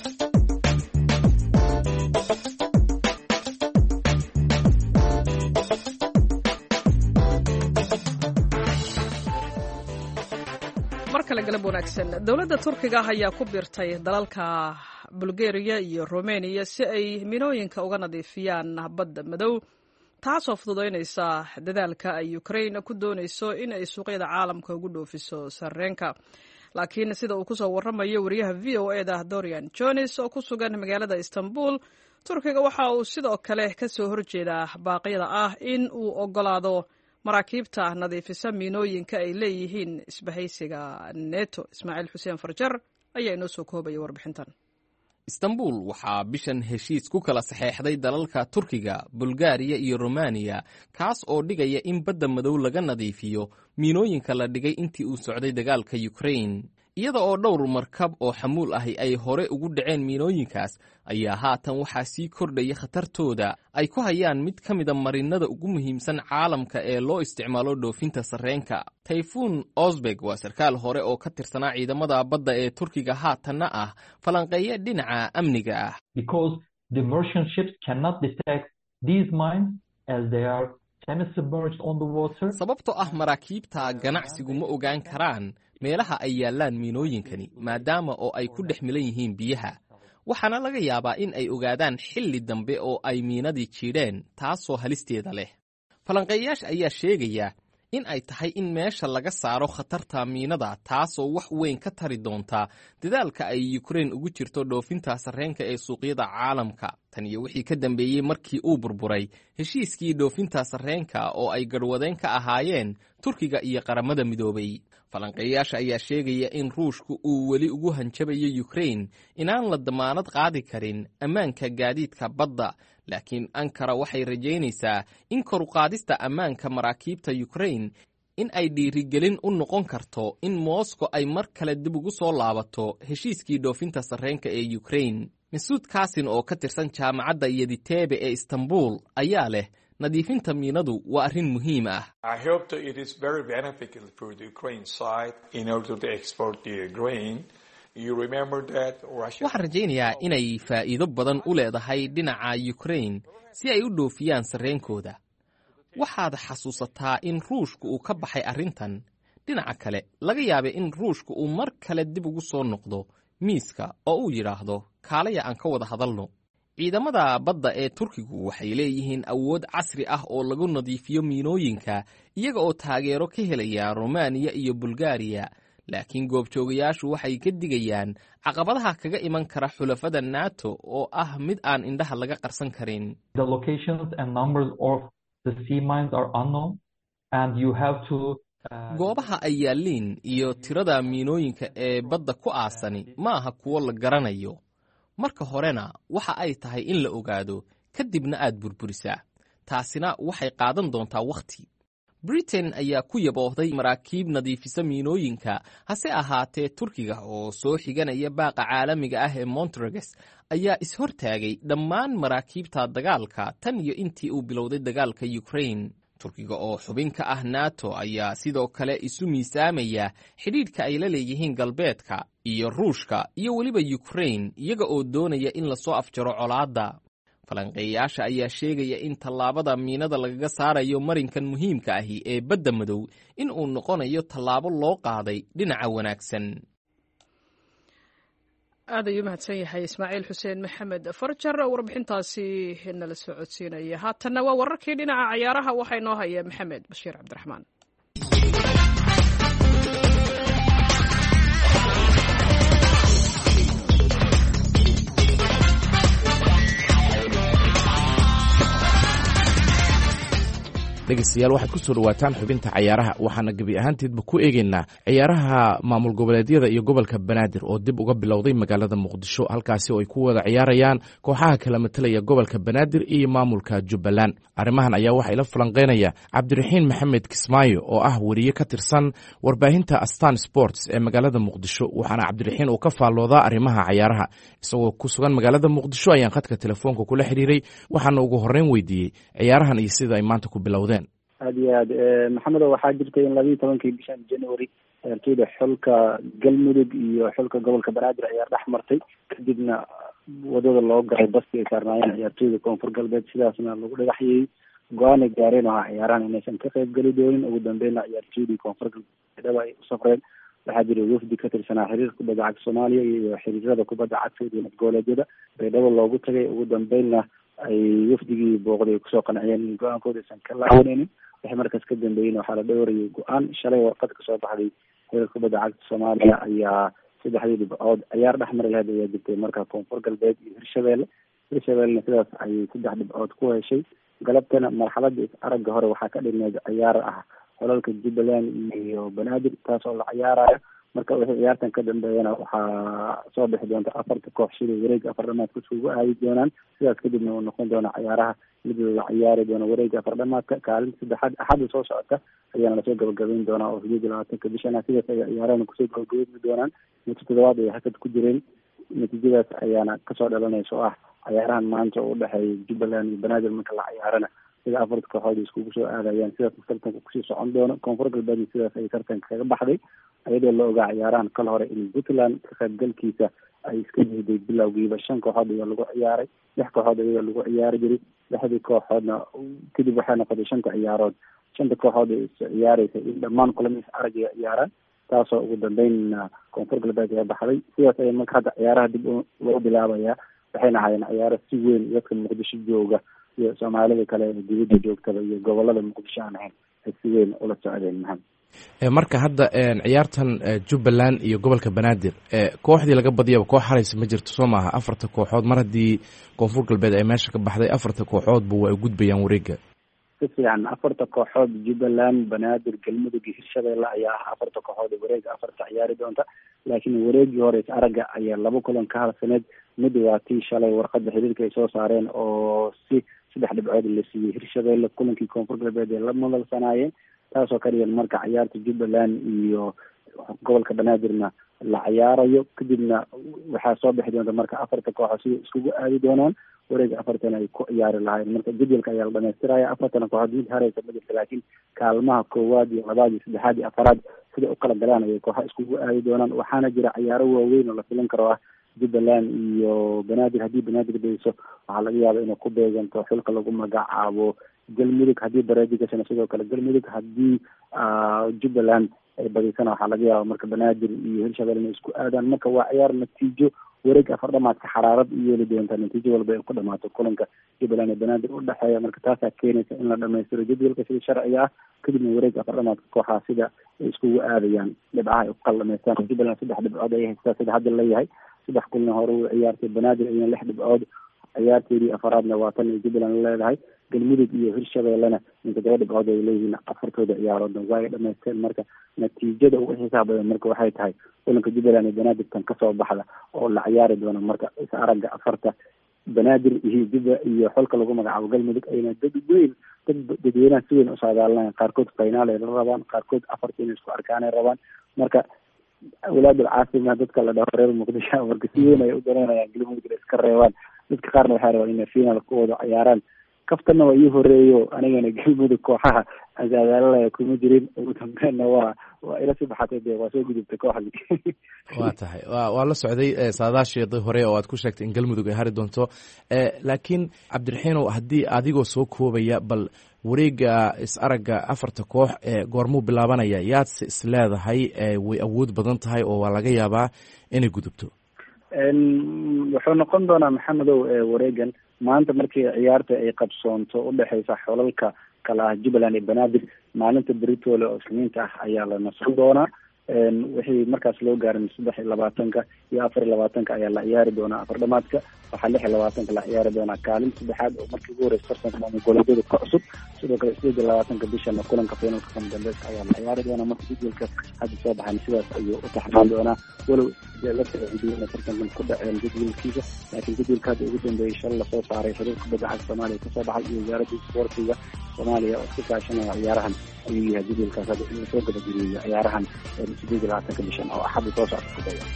galab wanaagsan dowladda Turkiga ayaa ku biirtay dalalka Bulgaria iyo Romania si ay minooyinka uga nadiifiyaan badda madow taasoo fududeynaysa dadaalka ay Ukraine ku doonayso in ay suuqyada caalamka ugu dhoofiso sarreenka laakiin sida uu ku soo waramayo wariyaha V O A da Dorian Jones oo ku sugan magaalada Istanbul Turkiga waxa uu sidoo kale ka soo horjeedaa baaqyada ah in uu ogolaado maraakiibta nadiifisa miinooyinka ay leeyihiin isbahaysiga neto Ismaaciil Xuseen Farjar ayaa inoo soo koobaya warbixintan Istanbul waxaa bishan heshiis ku kala saxeexday dalalka Turkiga, Bulgaariya iyo Romania kaas oo dhigaya in badda madow laga nadiifiyo miinooyinka la dhigay intii uu socday dagaalka Ukraine iyada oo dhowr markab oo xamuul ahi ay hore ugu dhaceen miinooyinkaas ayaa haatan waxaa sii kordhaya khatartooda ay ku hayaan mid ka mida marinada ugu muhiimsan caalamka ee loo isticmaalo dhoofinta sarreenka Tayfun Ozbek waa sarkaal hore oo ka tirsanaa ciidamada badda ee Turkiga haatanna ah falanqeeya dhinaca amniga ah because the merchant ships cannot detect these mines as they are sababtoo ah maraakiibta ganacsigu ma ogaan karaan meelaha ay yaallaan miinooyinkani maadaama oo ay ku dhex milan yihiin biyaha waxaana laga yaabaa in ay ogaadaan xilli dambe oo ay miinadii jiidheen taasoo halisteeda leh falanqeeyayaasha ayaa sheegaya in ay tahay in meesha laga saaro khatarta miinada taasoo wax weyn ka tari doonta dadaalka ay Ukraine ugu jirto dhoofinta sarreenka ee suuqyada caalamka tan iyo wixii ka dambeeyey markii uu burburay heshiiskii dhoofinta sarreenka oo ay garwadeen ka ahaayeen Turkiga iyo qaramada midoobay falanqeeyaasha ayaa sheegaya in Ruushku uu weli ugu hanjabayo Ukraine inaan la damaanad qaadi karin ammaanka gaadiidka badda laakiin Ankara waxay rajaynaysaa in kor u qaadista ammaanka maraakiibta Ukraine in ay dhiirigelin u noqon karto in Moscow ay mar kale dib ugu soo laabato heshiiskii dhoofinta sarreenka ee Ukraine Masuud Kaasin oo ka tirsan jaamacadda Yediteebe ee Istanbul ayaa leh nadiifinta miinadu waa arrin muhiim ah. waxaan rajaynayaa inay faa'iido badan u leedahay dhinaca Ukraine si ay u dhoofiyaan sarreenkooda. waxaad xasuusataa in ruushku uu ka baxay arrintan. dhinaca kale laga yaabay in ruushku uu mar kale dib ugu soo noqdo miiska oo uu yidhaahdo kaalaya aan ka wada hadalno. ciidamada badda ee Turkigu waxay leeyihiin awood casri ah oo lagu nadiifiyo miinooyinka iyaga oo taageero ka helaya Romania iyo Bulgaria, laakiin goobjoogayaashu waxay ka digayaan caqabadaha kaga iman kara xulafada NATO oo ah mid aan indhaha laga qarsan karin. The locations and numbers of the sea mines are unknown and you have to goobaha ay yaalliin iyo tirada miinooyinka ee badda ku aasani ma aha kuwo la garanayo. marka horena waxa ay tahay in la ogaado kadibna aad burburisaa. taasina waxay qaadan doontaa waqti. Britain ayaa ku yaboohday maraakiib nadiifisa miinooyinka, hase ahaatee Turkiga oo soo xiganaya baaqa caalamiga ah ee Montreux ayaa ishortaagay dhammaan maraakiibta dagaalka tan iyo intii uu bilowday dagaalka Ukraine. Turkiga oo xubin ka ah NATO ayaa sidoo kale isu miisaamaya xidhiidhka ay la leeyihiin galbeedka iyo Ruushka iyo weliba Ukraine iyaga oo doonaya in la soo afjaro colaadda. falanqeeyaasha ayaa sheegaya in tallaabada miinada lagaga saarayo marinkan muhiimka ahi ee badda madow in uu noqonayo tallaabo loo qaaday dhinaca wanaagsan. aad ayuu mahadsan yahay Ismaaciil Xuseen Maxamed Farjar warbixintaasi nala soo codsiinaya. haatanna waa wararkii dhinaca ciyaaraha waxaa inoo haya Maxamed Bashiir Cabdiraxmaan. dhegeystayaal waxaad ku soo dhawaataan xubinta cayaaraha waxaana gebi ahaanteedba ku eegaynaa ciyaaraha maamul goboleedyada iyo gobolka Banaadir oo dib uga bilowday magaalada Muqdisho, halkaasi oo ay ku wada ciyaarayaan kooxaha kala matalaya gobolka Banaadir iyo maamulka Jubbaland. arrimahan ayaa waxaa ila falanqeynaya Cabdiraxiin Maxamed Kismaayo oo ah wariye ka tirsan warbaahinta Astaan Sports ee magaalada Muqdisho. waxaana Cabdiraxiin uu ka faalloodaa arrimaha ciyaaraha isagoo ku sugan magaalada Muqdisho ayaan khadka telefoonka kula xiriiray waxaana ugu horreyn weydiiyey ciyaarahan iyo sida ay maanta ku bilowdeen. aad iyo aad maxamedo waxaa jirtay in labiiyo tobankii bishan January ciyaartooyda xulka Galmudug iyo xulka gobolka Banaadir ayaa dhex martay, kadibna wadada loo galay baski ay saarnaayeen ciyaartooyda koonfur galbeed, sidaasna lagu dhagaxiyey go-aan ay gaareen oo ciyaarahan inaysan ka qayb geli doonin. ugu dambeynna ciyaartooydii koonfur galbeed ay u safreen. waxaa jiray wafdi ka tirsanaa xiriirka kubadda cagta Soomaaliya iyo xiriirada kubadda cagta iyo goboleedyada baydhabo loogu tagay. ugu dambeynna ay wafdigii booqday kusoo qanciyeen in go-aankooda aysan ka laabanaynin. wixii markaas ka dambeeyeyna waxaa la dhowrayay go-aan. shalay warqad kasoo baxday xiriirka kubadda cagta Soomaaliya ayaa saddexdii dhibcood ciyaar dhex maray hadda ayaa jirtay marka koonfur galbeed iyo Hirshabelle. Hirshabellena sidaas ayay saddex dhibcood ku heshay. galabtana marxaladda is aragga hore waxaa ka dhimeed ciyaar ah xolalka Jubbaland iyo Banaadir, taas oo la ciyaarayo. marka wixii ciyaartan ka dambeeyana waxaa soo bixi doonta afarta koox sida wareeg afar dhamaadka isugu aadi doonaan. sidaas kadibna uu noqon doona ciyaaraha mid la ciyaari doono wareega afar dhamaadka. kaalinta saddexaad axadda soo socota ayaana lasoo gabagabayn doonaa oo sideed iyo labaatanka bishana. sidaas ayaa ciyaarahana kusoo gabagabaymi doonaan. muddo toddobaad ay hakad ku jireen. natiijadaas ayaana kasoo dhalanaysa oo ah ciyaarahan maanta u dhexeeya Jubbaland iyo Banaadir marka la ciyaarana sida afarta kooxood iskugu soo aadayaan. sidaas tartanka kusii socon doono. koonfur galbeed sidaas ay tartanka kaga baxday ayadoo la ogaa ciyaarahan kal hore in Puntland ka qaybgalkiisa ay iska diiday bilowgiiba. shan kooxood ayaa lagu ciyaaray, lix kooxood ayaa lagu ciyaari jiray. lixdii kooxoodna kadib waxay noqotay shanta ciyaarood. shanta kooxood ay ciyaaraysa in dhammaan kulamada arag ay ciyaaraan, taasoo ugu dambeyn koonfur galbeed ayaa baxday. sidaas ayaa marka hadda ciyaaraha dib loo bilaabaya. waxayna ahaayeen ciyaaro si weyn dadka Muqdisho jooga iyo Soomaalida kale ee dibadda joogtaba iyo gobolada Muqdisho aan ahayn ay si weyn ula socdeen. maxamed marka hadda ciyaartan Jubbaland iyo gobolka Banaadir kooxdii laga badiyaba koox haraysa ma jirto soo maaha. afarta kooxood mar haddii koonfur galbeed ay meesha ka baxday afarta kooxoodba waa ay gudbayaan wareega. si fiican afarta kooxood Jubbaland, Banaadir, Galmudug iyo Hirshabelle ayaa ah afarta kooxood wareega afarta ciyaari doonta. laakiin wareegii hore aragga ayaa laba kulan ka harsaneed. mid waa tii shalay warqadda xiriirka ay soo saareen oo si saddex dhibcood la siiyey Hirshabelle kulankii koonfur galbeed ee la madalsanaayeen, taasoo ka dhigan marka ciyaarta Jubbaland iyo gobolka banaadirna la ciyaarayo, kadibna waxaa soo bixi doonta marka afarta kooxood sida iskugu aadi doonaan wareega afartan ay ku ciyaari lahayn. marka jadwalka ayaa la dhamaystiraya, afartana kooxood mid hareysa ma jirta, laakiin kaalmaha koowaad iyo labaad iyo saddexaad iyo afaraad sida u kala galaan ayay kooxaha iskugu aadi doonaan. waxaana jira ciyaaro waaweyn oo la filan karo ah jubbaland iyo banaadir. haddii banaadir dayso waxaa laga yaaba inay ku beeganto xulka lagu magacaabo galmudug, haddii bareedi gashana sidoo kale galmudug, haddii jubbaland ay badisana waxaa laga yaaba marka banaadir iyo hirshabelle inay isku aadaan. marka waa ciyaar natiijo wareeg afar dhamaadka xaraarad u yeeli doonta, natiijo walba ay ku dhamaato kulanka jubbaland ee banaadir u dhexeeya. marka taasaa keenaysa in la dhamaystiro jadwalka sida sharciga ah, kadibna wareeg afar dhamaadka kooxaha sida ay iskugu aadayaan dhibcaha ay ku kala dhamaystaan. jubbaland saddex dhibcood ay haystaa sida hadda leeyahay, saddex kulna hore u ciyaartay. banaadir ayana lix dhibcood, ciyaarteedii afaraadna waa tan ay jubbaland leedahay. galmudug iyo hirshabellena in toddoba dhibcood ay leeyihiin afartooda ciyaaroodna waa ay dhamaysteen. marka natiijada ugu xisaab badan marka waxay tahay kulanka jubbaland iyo banaadirtan kasoo baxda oo la ciyaari doono marka is aragga afarta banaadir iyo jubba iyo xolka lagu magacaabo galmudug ayna dad weyn dad dadweynaha si weyn u saadaalinayan. qaarkood finaal ay la rabaan, qaarkood afarta inay isku arkaan ay rabaan. marka walaadul caasima dadka la dhaho reer muqdisho marka si weyn ay u dareynayaan galmudug iska reebaan. dadka qaarna waxay rabaan inay final ku wada ciyaaraan. kaftana waa ii horeeyo anigana galmudug kooxaha asaadaalaya kuma jirin. ugu dambeynna waa waa ila sii baxatay dee waa soo gudubtay kooxdii. waa tahay wa waa la socday saadaasheedii hore oo aad ku sheegtay in galmudug ay hari doonto. laakiin cabdiraxiinow, haddii adigoo soo koobaya bal wareega is aragga afarta koox ee goormuu bilaabanaya, yaadse is leedahay way awood badan tahay oo waa laga yaabaa inay gudubto? wuxuu noqon doonaa maxamedow wareegan maanta markii ciyaarta ay qabsoonto udhexeysa xolalka kala ah jubbaland iyo banaadir, maalinta beritoole oo isniinta ah ayaa la nasan doonaa. wixii markaas loo gaarin saddex iyo labaatanka iyo afar iyo labaatanka ayaa la ciyaari doonaa afar dhamaadka. waxaa lix iyo labaatanka la ciyaari doonaa kaalin saddexaad oo markii ugu horeysa tartanka maamul-goboleedyada ka cusub. sidoo kale sideed iyo labaatanka bishana kulanka finalka kama dambeska ayaa la ciyaari doonaa. marka jadwalka hadda soo baxan sidaas ayuu u taxnaan doonaa, walow la socodiyeyna tartankan ku dhaceen jadwalkiisa. laakiin jadwalka hadda ugu dambeeyay shal lasoo saaray xiriirka kubadda cagta soomaaliya kasoo baxay iyo wasaaradda isboortiga soomaaliya oo iska kaashanaya ciyaarahan ayuu yahay jadwalkaas hadda in lasoo gabagabeeyo ciyaarahan sideed iyo labaatanka bishan oo axadda soo socda ku daya.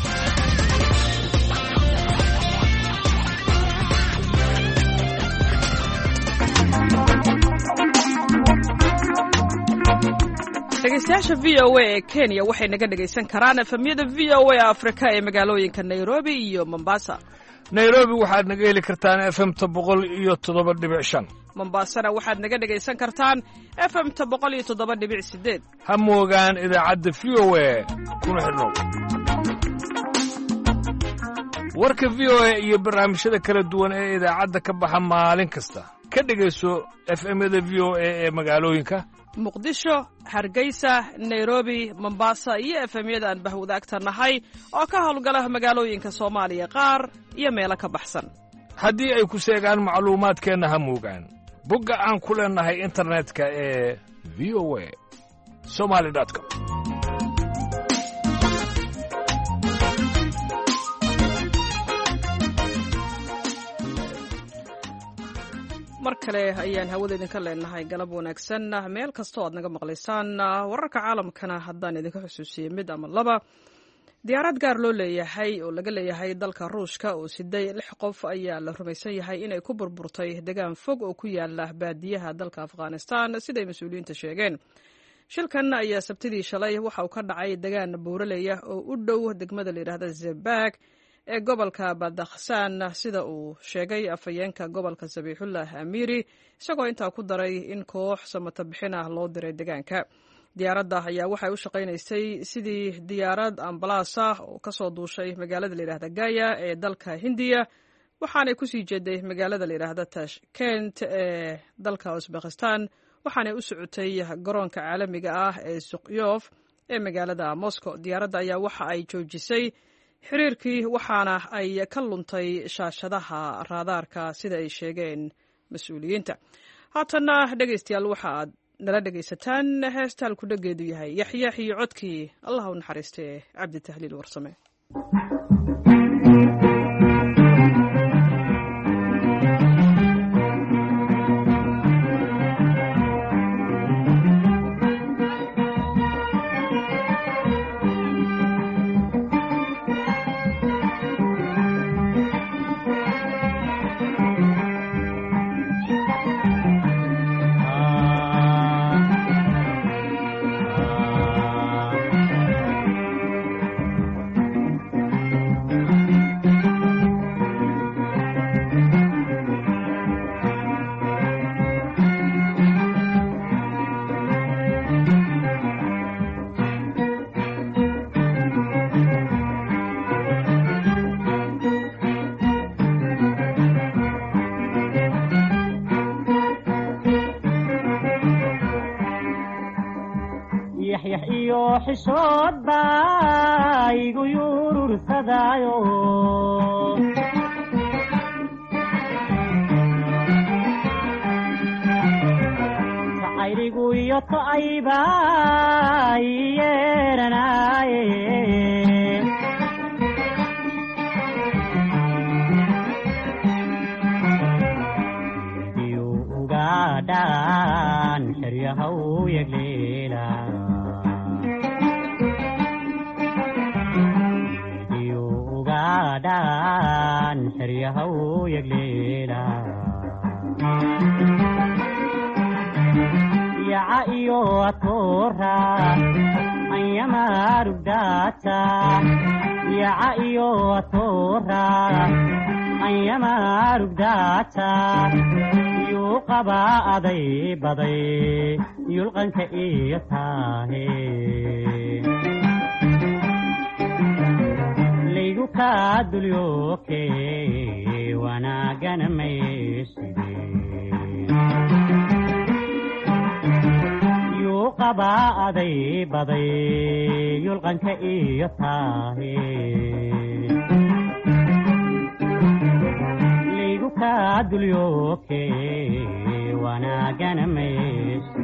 dhegeystayaasha v o a ee kenya waxay naga dhegaysan karaan efemyada v o a afrika ee magaalooyinka nairobi iyo mombasa. nairobi waxaad naga heli kartaan efemta boqol iyo toddoba dhibic shan. mombasana waxaad naga dhegaysan kartaan efemta boqol iyo toddoba dhibic sideed. ha moogaan idaacadda v o a kuna xidhnow. warka v o a iyo barnaamijyada kala duwan ee idaacadda ka baxa maalin kasta ka dhegayso efemyada v o a ee magaalooyinka muqdisho, hargeysa, nairobi, mombasa iyo efemyada aan bahwadaagta nahay oo ka howlgala magaalooyinka soomaaliya qaar iyo meelo ka baxsan. haddii ay ku seegaan macluumaadkeenna ha moogaan bogga aan ku leenahay internetka ee v o a somaly dot com. mar kale ayaan hawada idinka leenahay galab wanaagsan meel kastoo aad naga maqlaysaan. wararka caalamkana haddaan idinka xusuusiyey mid ama laba. diyaarad gaar loo leeyahay oo laga leeyahay dalka ruushka oo siday lix qof ayaa la rumaysan yahay inay ku burburtay degaan fog oo ku yaala baadiyaha dalka afghanistan siday mas-uuliyiinta sheegeen. shilkan ayaa sabtidii shalay waxa uu ka dhacay degaan buuraleya oo u dhow degmada layidhaahda zebag ee gobolka badakhsaan sida uu sheegay afhayeenka gobolka sabiixullah amiiri, isagoo intaa ku daray in koox samata bixin ah loo diray degaanka. diyaaradda ayaa waxay u shaqaynaysay sidii diyaarad ambalaas ah oo kasoo duushay magaalada layidhahda gaya ee dalka hindiya, waxaanay kusii jeeday magaalada layidhaahda tashkent ee dalka usbekistan, waxaanay u socotay garoonka caalamiga ah ee suqyof ee magaalada moscow. diyaaradda ayaa waxa ay joojisay xiriirkii waxaana ay ka luntay shaashadaha raadaarka sida ay sheegeen mas-uuliyiinta. haatanna dhegaystayaal waxa aad nala dhegaysataan heesta halku dhageedu yahay yaxyax iyo codkii allah u naxariistee cabdi tahliil warsame. xishood baa igu yurursadaayo jacayligu iyo to'aybaa ii yeeranaaye idiyuu ugaadhaan xeryahaw yegleela idiyuu ugaadhaan xeryahaw yegleela yaca iyo atoora anyamarugdaata yaca iyo atoora anyamarugdaata yuu qabaa aday baday yulqanka iyo taahe laygu kaa dulyooke wanaagana mayside qabaa aday baday yulqanka iyo taahe laygu kaa dulyooke wanaagana mayside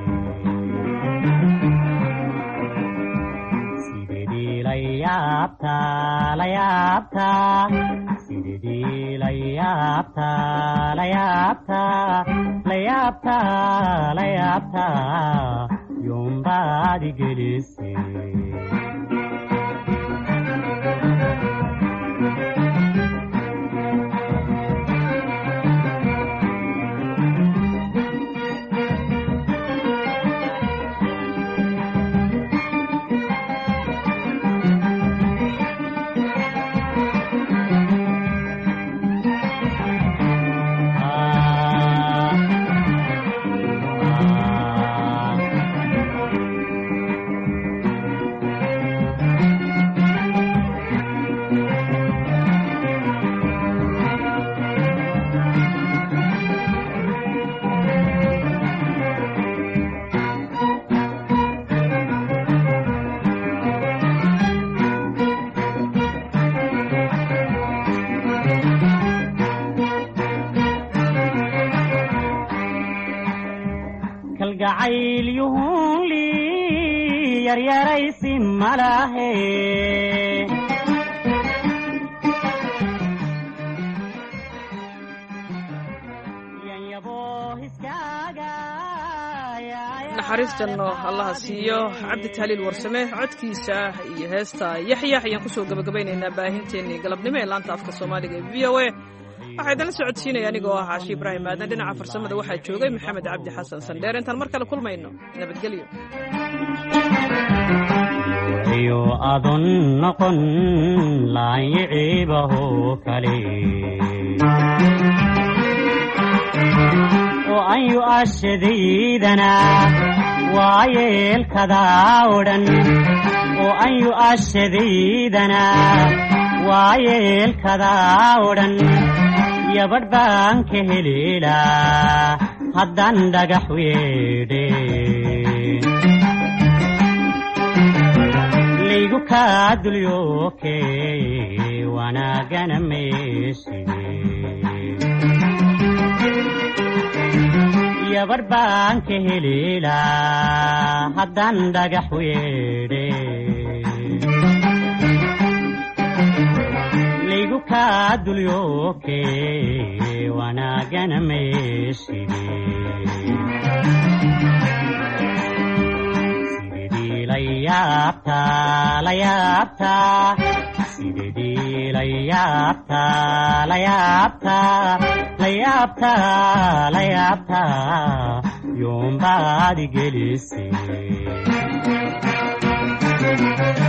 sidedii la yaabtaa la yaabtaa sidedii la yaabtaa la yaabtaa la yaabtaa la yaabtaa yombaadi gelise kalgacayl yuhunli yaryaraysi malahe naxariis janno allaha siiyo cabdi tahliil warsame codkiisa iyo heesta yaxyax ayaan kusoo gabagabaynaynaa baahinteennii galabnimo ee laanta afka soomaaliga ee v o a waxaa idinla socodsiinaya anigoo ah caashi ibraahim aadan dhinaca farsamada waxaa joogay maxamed cabdi xasan sandheer intaan mar kale kulmayno nabadgelyo iyo adon noqon laanyiciibaho kale oo an yu'ashadaydana waayeelkadaa odhan oo an yu'ashadaydana waayeelkadaa odhan yabadh baan ka heleelaa haddaan dhagax weedhe laygu kaa dulyooke wanaagana meeside yabadh baan ka heleelaa haddaan dhagax weedhe laygu kaa dulyooke wanaagana meeside sidedii la yaabtaa la yaabtaa sidedii la yaabtaa la yaabtaa la yaabtaa la yaabtaa yoombaadi gelise